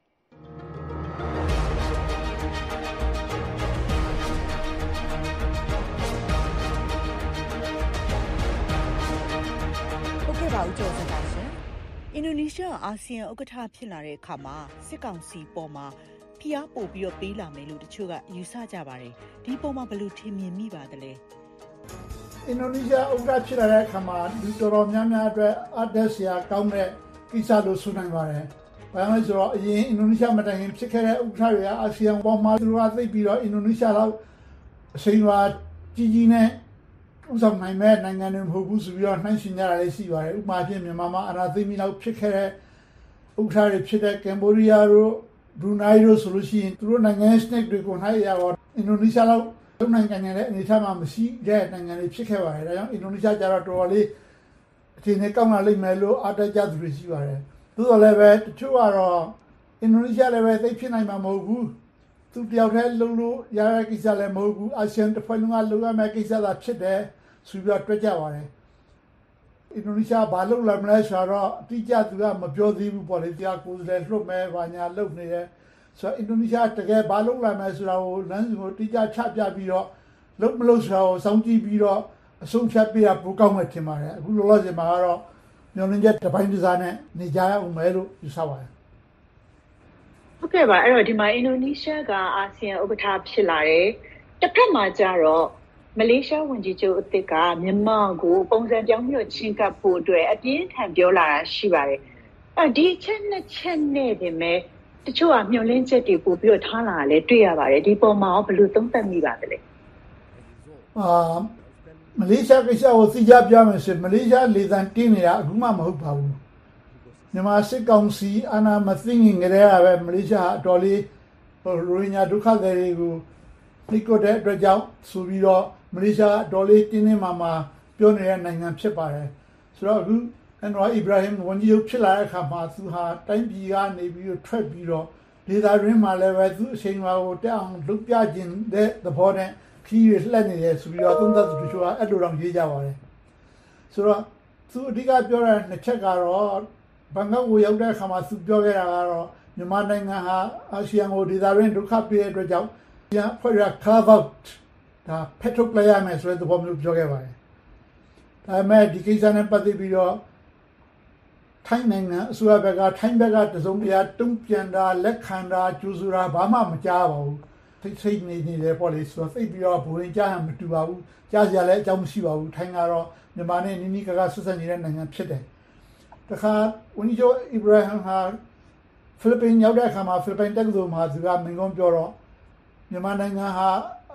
ဟုတ်ကဲ့ပါဦးကျော်စံသာရှင်အင်ဒိုနီးရှားအာဆီယံဥက္ကဋ္ဌဖြစ်လာတဲ့အခါမှာစစ်ကောင်စီပေါ်မှာဖိအားပို့ပြီးတော့ပေးလာမယ်လို့တချို့ကယူဆကြပါတယ်ဒီပုံမှာဘယ်လိုထင်မြင်မိပါသလဲ
အင်ဒိုနီးရှားဥက္ကဋ္ဌဖြစ်လာတဲ့အခါမှာလူတော်တော်များများအတွက်အသက်ဆရာကောင်းတဲ့ကိစ္စလို့ဆိုနိုင်ပါတယ်ဘာလို့လဲဆိုတော့အရင်အင်ဒိုနီးရှားမတိုင်ခင်ဖြစ်ခဲ့တဲ့ဥက္ကဋ္ဌတွေကအာဆီယံပေါ်မှာသူတို့ကသိပြီးတော့အင်ဒိုနီးရှားလောက်အချိန်ပါကြီးကြီးနဲ့ဥဆောင်နိုင်မဲ့နိုင်ငံတွေမဟုတ်ဘူးဆိုပြီးတော့နှိုင်းယှဉ်ကြတာလည်းရှိပါတယ်ဥပမာဖြင့်မြန်မာမှာအာဏာသိမ်းပြီးနောက်ဖြစ်ခဲ့တဲ့ဥက္ကဋ္ဌတွေဖြစ်တဲ့ကမ်ဘောဒီးယားတို့ဘရူနိုင်းတို့ဆိုလို့ရှိရင်သူတို့နိုင်ငံစနစ်တွေကိုနှိုင်းရတော့အင်ဒိုနီးရှားလောက်သုံးနိုင်ငံနဲ့အနေထားမှာမရှိတဲ့နိုင်ငံတွေဖြစ်ခဲ့ပါတယ်ဒါကြောင့်အင်ဒိုနီးရှားကျတော့တော်တော်လေးအခြေအနေကောင်းလာလိမ့်မယ်လို့အားတက်ကြသူတွေရှိပါတယ်သို့တော်လည်းပဲတချို့ကတော့အင်ဒိုနီးရှားလည်းပဲသိဖြစ်နိုင်မှာမဟုတ်ဘူးသူတယောက်တည်းလုံးလို့ရတဲ့ကိစ္စလည်းမဟုတ်ဘူးအာဆီယံတစ်ဖွဲ့လုံးကလုံးဝမဲ့ကိစ္စသာဖြစ်တယ်ဆိုပြီးတော့တွေ့ကြပါတယ်အင်ဒိုနီးရှားဘာလို့လာမလဲဆိုတော့အတိအကျသူကမပြောသေးဘူးပေါ့လေတရားကိုယ်စားလှယ်လွှတ်မယ်ဘာညာလုပ်နေတယ်ဆိုတော့အင်ဒိုနီးရှားတကယ်ဘာလုပ်လာမယ်ဆိုတာကိုလမ်းစဉ်ကိုတိကျချပြပြီးတော့လုပ်မလုပ်ဆိုတာကိုစောင့်ကြည့်ပြီးတော့အဆုံးဖြတ်ပေးတာပိုကောင်းမှထင်ပါတယ်အခုလောလောဆယ်မှာကတော့ညွှန်ချက်တစ်ပိုင်းတစ်စားနဲ့နေကြအောင်မယ်လို့ယူဆပါတယ်
ဟုတ်ကဲ့ပါအဲ့တော့ဒီမှာအင်ဒိုနီးရှားကအာဆီယံဥက္ကဋ္ဌဖြစ်လာတယ်တစ်ဖက်မှာကျတော့မလေးရှားဝန်ကြီးချုပ်အသစ်ကမြန်မာကိုပုံစံပြောင်းပြီးတော့ချင်းကပ်ဖို့အတွက်အပြင်းထန်ပြောလာတာရှိပါတယ်အဲဒီချက်နှစ်ချက်နဲ့ပြင်မဲ့တချို့ကမျှော်လင့်ချက်တွေပို့ပြီးတော့ထားလာတယ်တွေ့ရပါတယ်ဒီပုံမှာဘယ်လိုသုံးသပ်မိပါသလဲ
အာမလေးရှားကိစ္စကိုသိကြပြမယ်ဆိုမလေးရှားလေသံတင်းနေတာအခုမှမဟုတ်ပါဘူးမြန်မာစစ်ကောင်စီအာဏာမသိငင်ကြတဲ့ပဲမလေးရှားအတော်လေးရိုဟင်ဂျာဒုက္ခသည်တွေကိုနှိပ်ကွပ်တဲ့အတွက်ကြောင့်ဆိုပြီးတော့မလေးရှားအတော်လေးတင်းတင်းမာမာပြောနေတဲ့နိုင်ငံဖြစ်ပါတယ်ဆိုတော့အခုအန်ဝါအီဘရာဟင်ဝန်ကြီးချုပ်ဖြစ်လာတဲ့အခါမှာသူဟာတိုင်းပြည်ကနေပြီးတော့ထွက်ပြီးတော့ဒေသရင်းမှာလည်းပဲသူအချိန်မှာကိုတက်အောင်လုပ်ပြခြင်းတဲ့သဘောနဲ့ခီးရလှက်နေတယ်ဆိုပြီးတော့သုံးသပ်သူတို့ကအဲ့လိုတော့ရေးကြပါတယ်ဆိုတော့သူအဓိကပြောတဲ့နှစ်ချက်ကတော့ဘင်္ဂလားကိုရောက်တဲ့အခါမှာသူပြောခဲ့တာကတော့မြန်မာနိုင်ငံဟာအာဆီယံကိုဒေသရင်းဒုက္ခပေးတဲ့အတွက်ကြောင့်ရဖွဲ့ရ carve out ဒါဖက်ထုတ်လိုက်ရမယ်ဆိုတဲ့သဘောမျိုးပြောခဲ့ပါတယ်ဒါပေမဲ့ဒီကိစ္စနဲ့ပတ်သက်ပြီးတော့ထိုင်းနိုင်ငံအစိုးရဘက်ကထိုင်းဘက်ကတစုံတရာတုံ့ပြန်တာလက်ခံတာကြိုးဆိုတာဘာမှမကြားပါဘူးသိစိတ်နေနေတယ်ပေါ့လေဆိုတော့သိပြီးတော့ဘဝင်ကြားဟန်မတူပါဘူးကြားစရာလည်းအကြောင်းမရှိပါဘူးထိုင်းကတော့မြန်မာနဲ့နီးနီးကကဆက်ဆက်နေတဲ့နိုင်ငံဖြစ်တယ်တခါဝန်ကြီးချုပ်အီဘရာဟင်ဟာဖိလစ်ပင်ရောက်တဲ့အခါမှာဖိလစ်ပင်တက္ကသိုလ်မှာသူကမိန့်ခွန်းပြောတော့မြန်မာနိုင်ငံဟာ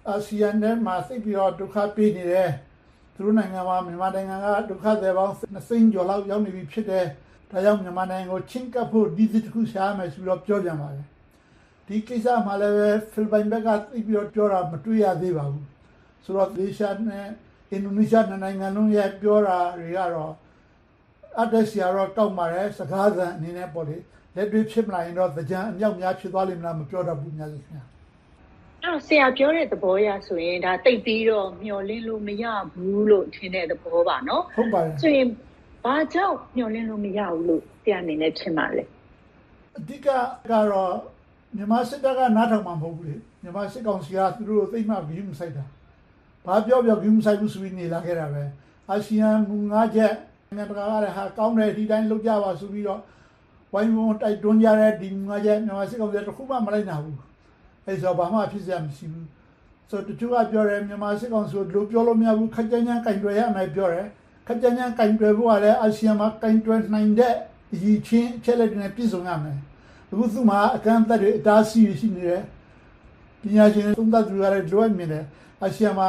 အာဆီယံနဲ့မှာသိပြီးတော့ဒုက္ခပေးနေတယ်သူတို့နိုင်ငံမှာမြန်မာနိုင်ငံကဒုက္ခတွေပေါင်းနှစ်သိန်းကျော်လောက်ရောက်နေပြီဖြစ်တယ်ဒါကြောင့်မြန်မာနိုင်ငံကိုချင်းကပ်ဖို့ဒီစစ်တစ်ခုရှားမယ်ဆိုတော့ပြောကြပါတယ်ဒီကိစ္စမှာလည်းဖိလစ်ပိုင်ဘက်ကသိပြီးတော့ပြောတာမတွေ့ရသေးပါဘူးဆိုတော့ဒေသနဲ့အင်ဒိုနီးရှားနိုင်ငံလုံးရဲ့ပြောတာတွေကတော့အတက်စီရောတောက်ပါတယ်စကားသံအနေနဲ့ပေါ့လေလက်တွေ့ဖြစ်မလာရင်တော့ကြံအမြောက်များဖြစ်သွားလိမ့်မလားမပြောတတ်ဘူးများလိမ့်ခင်ဗျာ
အဲ့ဆရာပြောတဲ့သဘောရဆိုရင်ဒါတိတ်ပြီးတော့မျောလင်းလို့မရဘူးလို့ထင်တဲ့သဘောပါနော်
ဟုတ်ပါတယ်
ဆိုရင်ဘာကြောင့်မျောလင်းလို့မရဘူးလို့ဆရာအနေနဲ့ထင်ပါလဲ
အဓိကကတော့မြန်မာစစ်တပ်ကနားထောင်မှာမဟုတ်ဘူးလေမြန်မာစစ်ကောင်စီကသူတို့သိမှဂရုမစိုက်တာဘာပြောပြောဂရုမစိုက်ဘူးဆိုပြီးနေလာခဲ့တာပဲအာဆီယံမူငါးချက်နိုင်ငံတကာကလည်းဟာကောင်းတယ်ဒီတိုင်းလုပ်ကြပါဆိုပြီးတော့ဝိုင်းဝန်းတိုက်တွန်းကြတဲ့ဒီမူငါးချက်မြန်မာစစ်ကောင်စီတခုမှမလိုက်နိုင်ဘူးအဲဆိုဘာမှဖြစ်စရာမရှိဘူးဆိုတချို့ကပြောတယ်မြန်မာစစ်ကောင်စီတို့ပြောလို့မရဘူးခက်ကြမ်းကြမ်းကင်တွယ်ရမယ်ပြောတယ်ခက်ကြမ်းကြမ်းကင်တွယ်ဖို့ကလည်းအာဆီယံမှာကင်တွယ်နိုင်တဲ့အရေးချင်းအချက်လက်တွေနဲ့ပြည့်စုံရမယ်အခုသူ့မှာအကန့်အသတ်တွေအတားအဆီးတွေရှိနေတယ်ပညာရှင်သုံးသပ်သူတွေကလည်းလိုအပ်နေတယ်အာဆီယံမှာ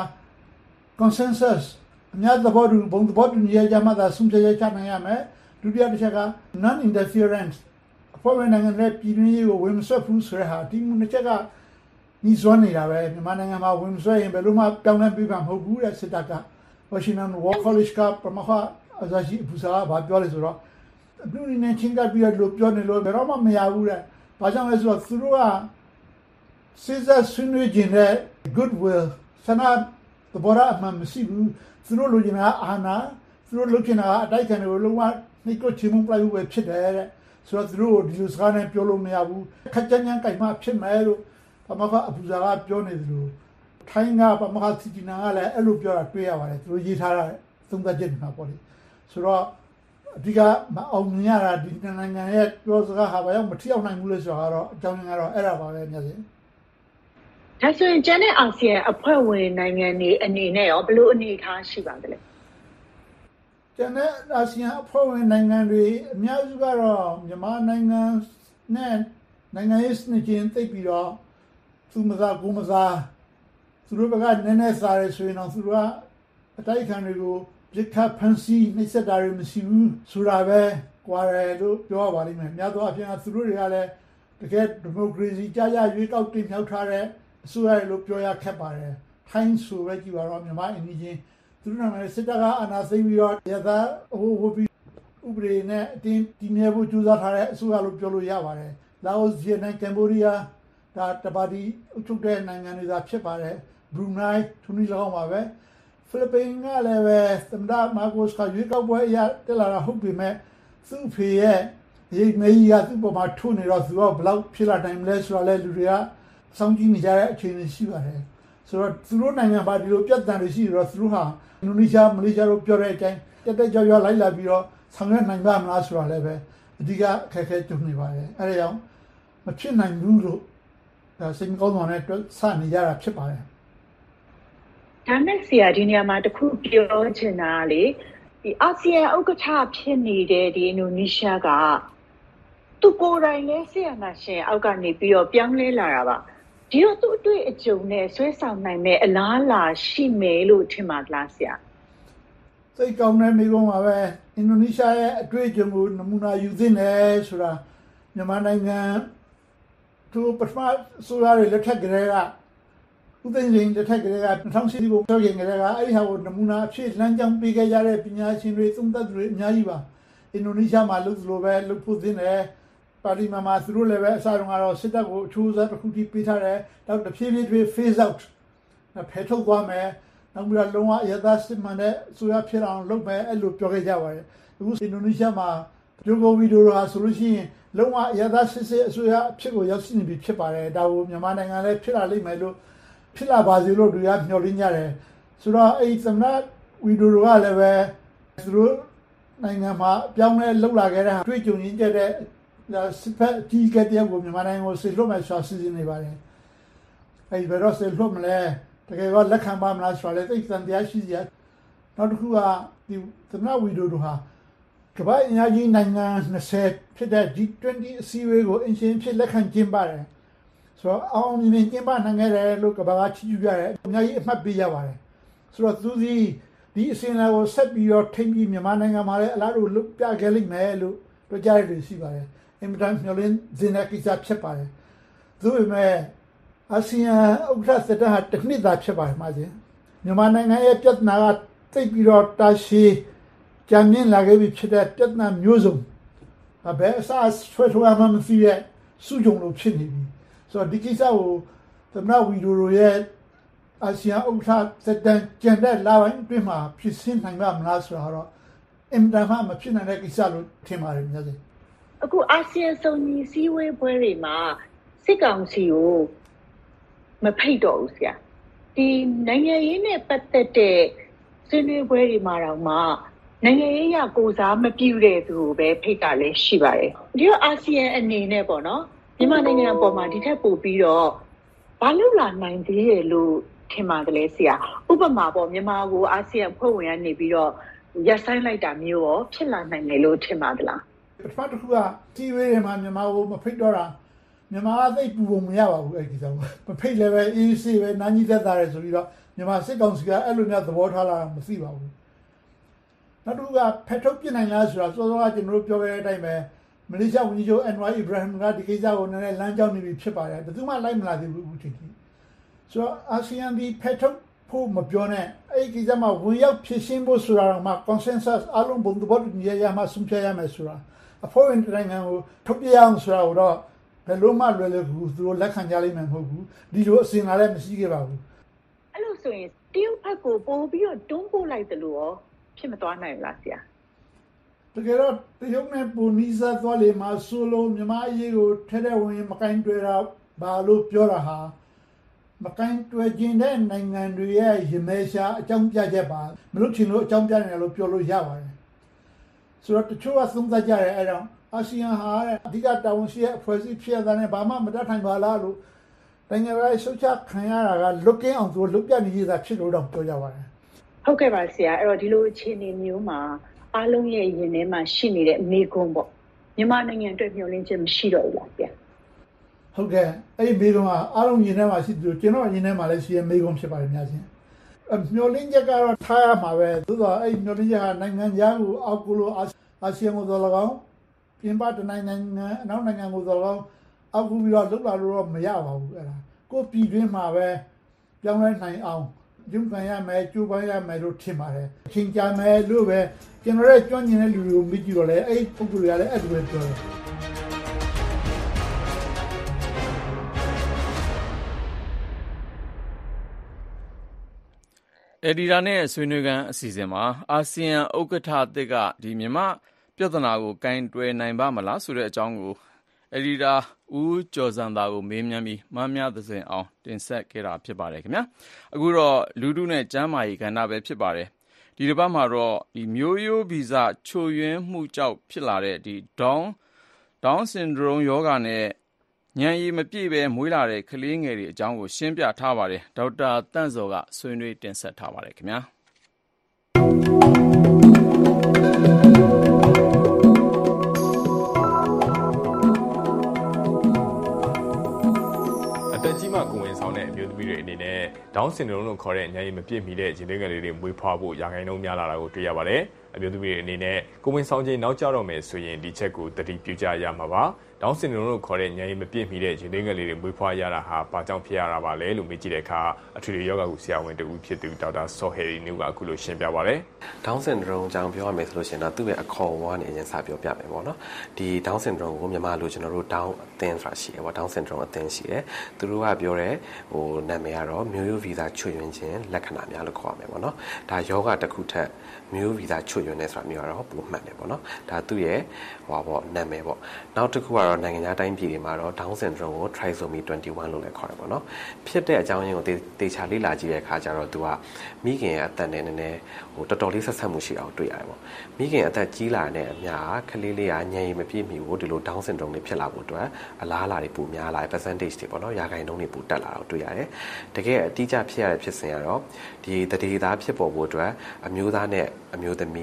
consensus အများသဘောတူဘုံသဘောတူညီရကြမှသာဆုံးဖြတ်ချက်ချနိုင်ရမယ်ဒုတိယတစ်ချက်က non interference အဖွဲ့ဝင်နိုင်ငံတွေပြည်တွင်းရေးကိုဝင်မဆွတ်ဘူးဆိုတဲ့ဟာဒီမှုတစ်ချက်ကညီစွမ်းနေတာပဲမြန်မာနိုင်ငံမှာဝင်မဆွတ်ရင်ဘယ်လိုမှပြောင်းလဲပြမှာမဟုတ်ဘူးတဲ့စစ်တပ်က Washington War College ကပမခအဇာရှိဘူစာကဘာပြောလဲဆိုတော့အတူတူနဲ့ချင်းကပ်ပြီးတော့ပြောနေလို့ဘယ်တော့မှမရဘူးတဲ့ဘာကြောင့်လဲဆိုတော့သူတို့ကစစ်စစ်ဆွေးနွေးခြင်းနဲ့ goodwill ဆန္ဒသဘောထားအမှန်မရှိဘူးသူတို့လိုချင်တာအာဏာသူတို့လုပ်ချင်တာအတိုက်ခံတွေကိုလုံးဝနှိတ်ကိုချေမှုပလိုက်ဘူးပဲဖြစ်တယ်တဲ့ဆိုတော့သူတို့ဒီလိုစကားနဲ့ပြောလို့မရဘူးခက်ကြမ်းကြမ်းကြိုက်မှဖြစ်မယ်လို့ပမခအပူဇာကပြောနေတယ်လို့ထိုင်းကပမခစီတီနာကလည်းအဲ့လိုပြောတာတွေ့ရပါတယ်သူတို့ရေးထားတာသုံးသပ်ချက်မှာပေါ့လေဆိုတော့အဓိကမအောင်မြင်ရတာဒီနိုင်ငံရဲ့ပြောစကားဟာဘာကြောင့်မထီအောင်နိုင်ဘူးလဲဆိုတာကတော့အကြောင်းရင်းကတော့အဲ့ဒါပါပဲများစေ
ဒါဆိုရင်ကျန်တဲ့အာဆီယံအဖွဲ့ဝင်နိုင်ငံတွေအနေနဲ့ရောဘယ်လိုအနေအထားရှိပါသလဲ
ကျန်တဲ့အာဆီယံအဖွဲ့ဝင်နိုင်ငံတွေအများစုကတော့မြန်မာနိုင်ငံနဲ့နိုင်ငံရေးစနစ်ချင်းသိပြီးတော့သူမသာကိုမသာသူတို့ကနည်းနည်းစားရဆိုရင်တော့သူတို့ကအတိုက်ခံတွေကိုပြစ်ခတ်ဖန်ဆီးနှိပ်စက်တာတွေမရှိဘူးဆိုတာပဲကြွားတယ်လို့ပြောပါလိမ့်မယ်များသောအားဖြင့်သူတို့တွေကလည်းတကယ်ဒီမိုကရေစီကြားရရွေးကောက်တင်မြှောက်ထားတဲ့အစိုးရလို့ပြောရခက်ပါတယ်ထိုင်းဆိုပဲကြည့်ပါတော့မြန်မာအင်းကြီးသူတို့နိုင်ငံစစ်တပ်ကအာဏာသိမ်းပြီးတော့ရသဟိုဟိုပြီးဥပဒေနဲ့အတင်းတည်မြဲဖို့ကြိုးစားထားတဲ့အစိုးရလို့ပြောလို့ရပါတယ်လာအိုဗီယက်နမ်ကမ်ဘောဒီးယားဒါတပါတီအုပ်ချုပ်တဲ့နိုင်ငံတွေသာဖြစ်ပါတယ်ဘရူနိုင်းတူနီလောင်းပါပဲဖိလစ်ပိုင်ကလည်းပဲသမ္မတမာကိုစ်ကရွေးကောက်ပွဲအရတက်လာတာဟုတ်ပြီမဲ့သူ့ဖေရဲ့ရိတ်မေးကြီးကသူ့ပေါ်မှာထိုးနေတော့သူကဘလောက်ဖြစ်လာနိုင်မလဲဆိုတော့လေလူတွေကစောင့်ကြည့်နေကြတဲ့အခြေအနေရှိပါတယ်ဆိုတော့သူတို့နိုင်ငံပါဒီလိုပြဿနာတွေရှိတော့သူတို့ဟာအင်ဒိုနီးရှားမလေးရှားတို့ပြောတဲ့အတိုင်းတက်တက်ကြွကြွလိုက်လာပြီးတော့ဆောင်ရွက်နိုင်ပါမလားဆိုတာလည်းပဲအဓိကအခက်အခဲကြုံနေပါတယ်အဲဒါကြောင့်မဖြစ်နိုင်ဘူးလို့ဒါစိတ်ကောင်းဆောင်နဲ့စနေကြတာဖြစ်ပါတယ်
ဒါနဲ့ဆရာဒီနေရာမှာတခုပြောချင်တာလေဒီအာဆီယံဥက္ကဋ္ဌဖြစ်နေတဲ့ဒီအင်ဒိုနီးရှားကသူကိုယ်တိုင်လဲဆရာနာရှင်အောက်ကနေပြီးတော့ပြောင်းလဲလာတာပါဒီတော့သူ့အတွေ့အကြုံနဲ့ဆွဲဆောင်နိုင်မဲ့အလားလာရှိမယ်လို့ထင်ပါလားဆရာ
စိတ်ကောင်းတဲ့မိကုံးပါပဲအင်ဒိုနီးရှားရဲ့အတွေ့အကြုံကိုနမူနာယူသင့်တယ်ဆိုတာမြန်မာနိုင်ငံသူပထမဆိုရတဲ့လက်ထက်ကလေးကဥသိမ်းရင်တစ်ထက်ကလေးက၂၀၀၈ကိုပြောရင်ကလေးကအဲ့ဒီဟာကိုနမူနာအဖြစ်လမ်းကြောင်းပေးခဲ့ကြတဲ့ပညာရှင်တွေသုံးသပ်သူတွေအများကြီးပါအင်ဒိုနီးရှားမှာလုပ်သလိုပဲလုပ်ဖို့သင့်တယ်ပါလီမန်မှာသူတို့လည်းပဲအစားတုန်းကတော့စစ်တပ်ကိုအထူးစားတစ်ခုထိပေးထားတယ်နောက်တစ်ဖြည်းဖြည်းဖြည်း phase out ဖယ်ထုတ်သွားမယ်နောက်ပြီးတော့လုံးဝရသစစ်မှန်တဲ့ဆိုရဖြစ်အောင်လုပ်မယ်အဲ့လိုပြောခဲ့ကြပါတယ်အခုအင်ဒိုနီးရှားမှာဂျိုကိုဝီဒိုဟာဆိုလို့ရှိရင်လုံးဝရသစစ်စစ်အစိုးရအဖြစ်ကိုရောက်ရှိနေပြီဖြစ်ပါတယ်ဒါကိုမြန်မာနိုင်ငံလည်းဖြစ်လာလိမ့်မယ်လို့ဖြစ်လာပါစေလို့တွေကမျှော်လင့်ကြတယ်ဆိုတော့အဲ့ဒီသမ္မတဝီဒိုကလည်းပဲသူတို့နိုင်ငံမှာပြောင်းလဲလှုပ်လာခဲ့တဲ့ဟာတွေ့ကြုံရင်းတဲ့စစ်ဖက်ကြီးကတည်းကမြန်မာနိုင်ငံကိုဆေလွတ်မယ်ဆိုတာစီစဉ်နေပါတယ်အဲဒီဘယ်တော့ဆေလွတ်မလဲတကယ်တော့လက်ခံပါမလားဆိုတာလည်းသိတဲ့တရားရှိစီနောက်တစ်ခုကဒီသမ္မတဝီဒိုတို့ဟာကမ္ဘာ့အင်အားကြီးနိုင်ငံ၂၀ဖြစ်တဲ့ G twenty အစည်းအဝေးကိုအင်ရှင်ဖြစ်လက်ခံကျင်းပတယ်ဆိုတော့အောင်မြင်မြင်ကျင်းပနိုင်ခဲ့တယ်လို့ကမ္ဘာကချီးကျူးကြတယ်အများကြီးအမှတ်ပေးကြပါတယ်ဆိုတော့သူစီဒီအစဉ်အလာကိုဆက်ပြီးတော့ထိမ့်ပြီးမြန်မာနိုင်ငံမှာလည်းအလားတူလုပ်ပြခဲ့လိမ့်မယ်လို့ပြောကြရလို့ရှိပါတယ်အင်မတန်မျှော်လင့်စင်တဲ့ကိစ္စဖြစ်ပါတယ်သူ့မဲ့အာဆီယံဥက္ကဋ္ဌစတဲ့ဟာတနည်းသာဖြစ်ပါတယ်မှာချင်းမြန်မာနိုင်ငံရဲ့ပြဿနာကသိပြီးတော့တာရှည်ကြံမြင့်လာခဲ့ပြီဖြစ်တဲ့ပြဿနာမျိုးစုံဘယ်အစားဆွဲထွားမှမသိရဲ့စုကြုံလို့ဖြစ်နေပြီဆိုတော့ဒီကိစ္စကိုသမ္မတဝီဒိုရိုရဲ့အာဆီယံဥက္ကဋ္ဌစတဲ့ကျန်တဲ့လာပိုင်းအတွင်းမှာဖြစ်စင်းနိုင်မှာမလားဆိုတာတော့အင်တာမှမဖြစ်နိုင်တဲ့ကိစ္စလို့ထင်ပါတယ်များစေ
အခုအာဆီယံစုံညီစည်းဝေးပွဲတွေမှာစစ်ကောင်စီကိုမဖိတ်တော့ဘူးဆရာဒီနိုင်ငံရေးနဲ့ပတ်သက်တဲ့ဆွေးနွေးပွဲတွေမှာတော့မှနိုင်ငံရေးရကိုစားမပြုတဲ့သူကိုပဲဖိတ်တာလည်းရှိပါတယ်ဒီတော့အာဆီယံအနေနဲ့ပေါ့နော်မြန်မာနိုင်ငံအပေါ်မှာဒီထက်ပိုပြီးတော့ဘာလို့လာနိုင်သေးတယ်လို့ထင်ပါတယ်လေဆရာဥပမာပေါ့မြန်မာကိုအာဆီယံဖွဲ့ဝင်ကနေပြီးတော့ရပ်ဆိုင်းလိုက်တာမျိုးရောဖြစ်လာနိုင်တယ်လို့ထင်ပါသလား
ပထမတစ်ခုကတီဝေးတွေမှာမြန်မာကိုမဖိတ်တော့တာမြန်မာကသိပူပုံမရပါဘူးအဲ့ဒီကိစ္စကိုမဖိတ်လည်းပဲအေးဆေးပဲနားကြီးသက်သာတယ်ဆိုပြီးတော့မြန်မာစစ်ကောင်စီကအဲ့လိုမျိုးသဘောထားလာတာမသိပါဘူးနောက်တစ်ခုကဖက်ထုတ်ပြနိုင်လားဆိုတာစောစောကကျွန်တော်တို့ပြောခဲ့တဲ့အတိုင်းပဲမလေးရှားဝန်ကြီးချုပ်အန်ဝါအီဘရာဟမ်ကဒီကိစ္စကိုနည်းနည်းလမ်းကြောင်းနေပြီဖြစ်ပါတယ်ဘယ်သူမှလိုက်မလာသေးဘူးအခုချိန်ထိဆိုတော့အာဆီယံဒီဖက်ထုတ်ဖို့မပြောနဲ့အဲ့ဒီကိစ္စမှာဝင်ရောက်ဖြစ်ရှင်းဖို့ဆိုတာတော့မှ consensus အလုံးဘုံသဘောတူညီရမှာဆုံးဖြတ်ရမယ်ဆိုတာအဖို့ဝင်တိုင်းကိုထုတ်ပြရအောင်ဆိုတာတော့ဘယ်လိုမှလွယ်လွယ်ကူသူတို့လက်ခံကြလိမ့်မယ်မဟုတ်ဘူးဒီလိုအစဉ်လာလည်းမရှိခဲ့ပါဘူး
အဲ့လိုဆိုရင်တရုတ်ဘက်ကိုပို့ပြီးတော့တွန်းပို့လိုက်တယ်လို့ရောဖြစ်မသွားနိုင်ဘူးလားဆရာ
တကယ်တော့တရုတ်နဲ့ပူနီးစားသွားလေမှာဆိုလို့မြန်မာအရေးကိုထဲထဲဝင်မကင်တွေ့တာဘာလို့ပြောတာဟာမကင်တွေ့ခြင်းတဲ့နိုင်ငံတွေရဲ့ရမဲရှာအကြောင်းပြချက်ပါမလို့ချင်လို့အကြောင်းပြနေတယ်လို့ပြောလို့ရပါတယ်ဆိုတော့တချို့ကသုံးသပ်ကြတယ်အဲ့တော့အာဆီယံဟာအဓိကတာဝန်ရှိတဲ့အဖွဲ့အစည်းဖြစ်ရတဲ့ဘာမှမတတ်နိုင်ပါလားလို့နိုင်ငံရေးဆွချခံရတာကလွတ်ကင်းအောင်သူလွတ်ပြနေရတာဖြစ်လို့တော့ပြောကြပါတယ်
ဟုတ်ကဲ့ပါဆရာအဲ့တော့ဒီလိုအခြေအနေမျိုးမှာအားလုံးရဲ့ရင်ထဲမှာရှိနေတဲ့မေကွန်းပေါ့မြန်မာနိုင်ငံအတွက်မျှော်လင့်ချက်မရှိတော့ဘူးလားဆရာ
ဟုတ်ကဲ့အဲ့ဒီမေကွန်းကအားလုံးရင်ထဲမှာရှိသူကျွန်တော်ရင်ထဲမှာလည်းရှိရမေကွန်းဖြစ်ပါတယ်များချင်းမျှော်လင့်ချက်ကတော့ထားရမှာပဲသို့တော့အဲ့မျှော်လင့်ချက်ကနိုင်ငံသားကိုအောက်ကိုလို့အာဆီယံကိုတော့၎င်းပြင်ပတနိုင်နိုင်ငံအနောက်နိုင်ငံကိုတော့၎င်းအောက်ကူပြီးတော့လွတ်လာလို့တော့မရပါဘူးအဲ့ဒါကိုပြည်တွင်းမှာပဲပြောင်းလဲနိုင်အောင်ရုံးကန်ရမယ်ကျိုးပန်းရမယ်လို့ထင်ပါတယ်အချိန်ကြာမယ်လို့ပဲကျွန်တော်ရဲ့ကြွညင်တဲ့လူတွေကိုမြည်ကြည့်တော့လေအဲ့ပုဂ္ဂိုလ်တွေကလည်းအဲ့လိုပဲပြောတယ်
အဒီတာနဲ့ဆွေးနွေးခန်းအစီအစဉ်မှာအာဆီယံဥက္ကဋ္ဌသစ်ကဒီမြန်မာပြဿနာကိုကင်တွယ်နိုင်ပါမလားဆိုတဲ့အကြောင်းကိုအဒီတာဦးကျော်စံသာကိုမေးမြန်းပြီးမမြသစင်အောင်တင်ဆက်ခဲ့တာဖြစ်ပါတယ်ခင်ဗျာအခုတော့လူထုနဲ့ကျန်းမာရေးကဏ္ဍပဲဖြစ်ပါတယ်ဒီတစ်ပတ်မှာတော့ဒီမျိုးရိုးဗီဇချို့ယွင်းမှုကြောင့်ဖြစ်လာတဲ့ဒီ Down Down syndrome ယောဂနဲ့ဉာဏ်ရည်မပြည့်ပဲမွေးလာတဲ့ကလေးငယ်တွေအကြောင်းကိုရှင်းပြထားပါတယ်ဒေါက်တာတန့်စော်ကဆွေးနွေးတင်ဆက်ထားပါတယ်ခင်ဗျာ
တက်ကြီးမှကိုဝင်ဆောင်တဲ့အမျိုးသမီးတွေအနေနဲ့ Down syndrome လို့ခေါ်တဲ့ဉာဏ်ရည်မပြည့်မီတဲ့ဂျင်းသွေးငယ်လေးတွေမွေးဖွားဖို့ရာခိုင်နှုန်းများလာတာကိုတွေ့ရပါတယ်။အမျိုးသမီးတွေအနေနဲ့ကိုဝင်ဆောင်ခြင်းနောက်ကျတော့မယ်ဆိုရင်ဒီချက်ကိုသတိပြုကြရမှာပါ။ Down syndrome လို့ခေါ်တဲ့ဉာဏ်ရည်မပြည့်မီတဲ့ဂျင်းသွေးငယ်လေးတွေမွေးဖွားရတာဟာဘာကြောင့်ဖြစ်ရတာပါလဲလို့မေးကြည့်တဲ့အခါအထွေထွေယောဂကုဆရာဝန်တဦးဖြစ်သူဒေါက်တာဆော့ဟယ်ရီနူကအခုလိုရှင်းပြပါတယ်
။ Down syndrome အကြောင်းပြောရမယ်ဆိုလို့ရှိရင်တော့သူ့ရဲ့အခေါ်အဝါးနဲ့အရင်စပြောပြမယ်ပေါ့နော်။ဒီ Down syndrome ကိုမြန်မာလိုကျွန်တော်တို့ Down အသင်းဆိုတာရှိတယ်ပေါ့ Down syndrome အသင်းရှိတယ်။သူတို့ကပြောတဲ့ဟိုနာမည်ကတော့မျိုးရိုးဗီဇချွတ်ယွင်းခြင်းလက္ခဏာများလို့ခေါ်ရမယ်ပေါ့နော်။ဒါယောဂတစ်ခုထက်မျိုးဗီဇချွတ်ယွင်းနေဆိုတာမျိုးကတော့ပုံမှန်တယ်ပေါ့နော်။ဒါသူ့ရဲ့ဟိုပါပေါ့နာမည်ပေါ့။နောက်တစ်ခုကတော့နိုင်ငံသားတိုင်းပြည်တွေမှာတော့ Down syndrome ကို trisomy တwenty-one လို့လည်းခေါ်တယ်ပေါ့နော်။ဖြစ်တဲ့အကြောင်းရင်းကိုတေချာလေ့လာကြည့်တဲ့အခါကျတော့သူကမိခင်ရဲ့အသက်နဲ့နည်းနည်းဟိုတော်တော်လေးဆက်ဆက်မှုရှိအောင်တွေ့ရတယ်ပေါ့။မိခင်အသက်ကြီးလာတဲ့အမျှကလေးလေးကဉာဏ်ရည်မပြည့်မီဘူးဒီလို Down syndrome တွေဖြစ်လာဖို့အတွက်အလားအလာတွေပိုများလာတယ် percentage တွေပေါ့နော်ရာခိုင်နှုန်းတွေပိုတက်လာတော့တွေ့ရတယ်။တကယ်အတိအကျဖြစ်ရတဲ့ဖြစ်စဉ်ကတော့ဒီတတိသားဖြစ်ပေါ်ဖို့အတွက်အမျိုးသားနဲ့အမျိုးသမီး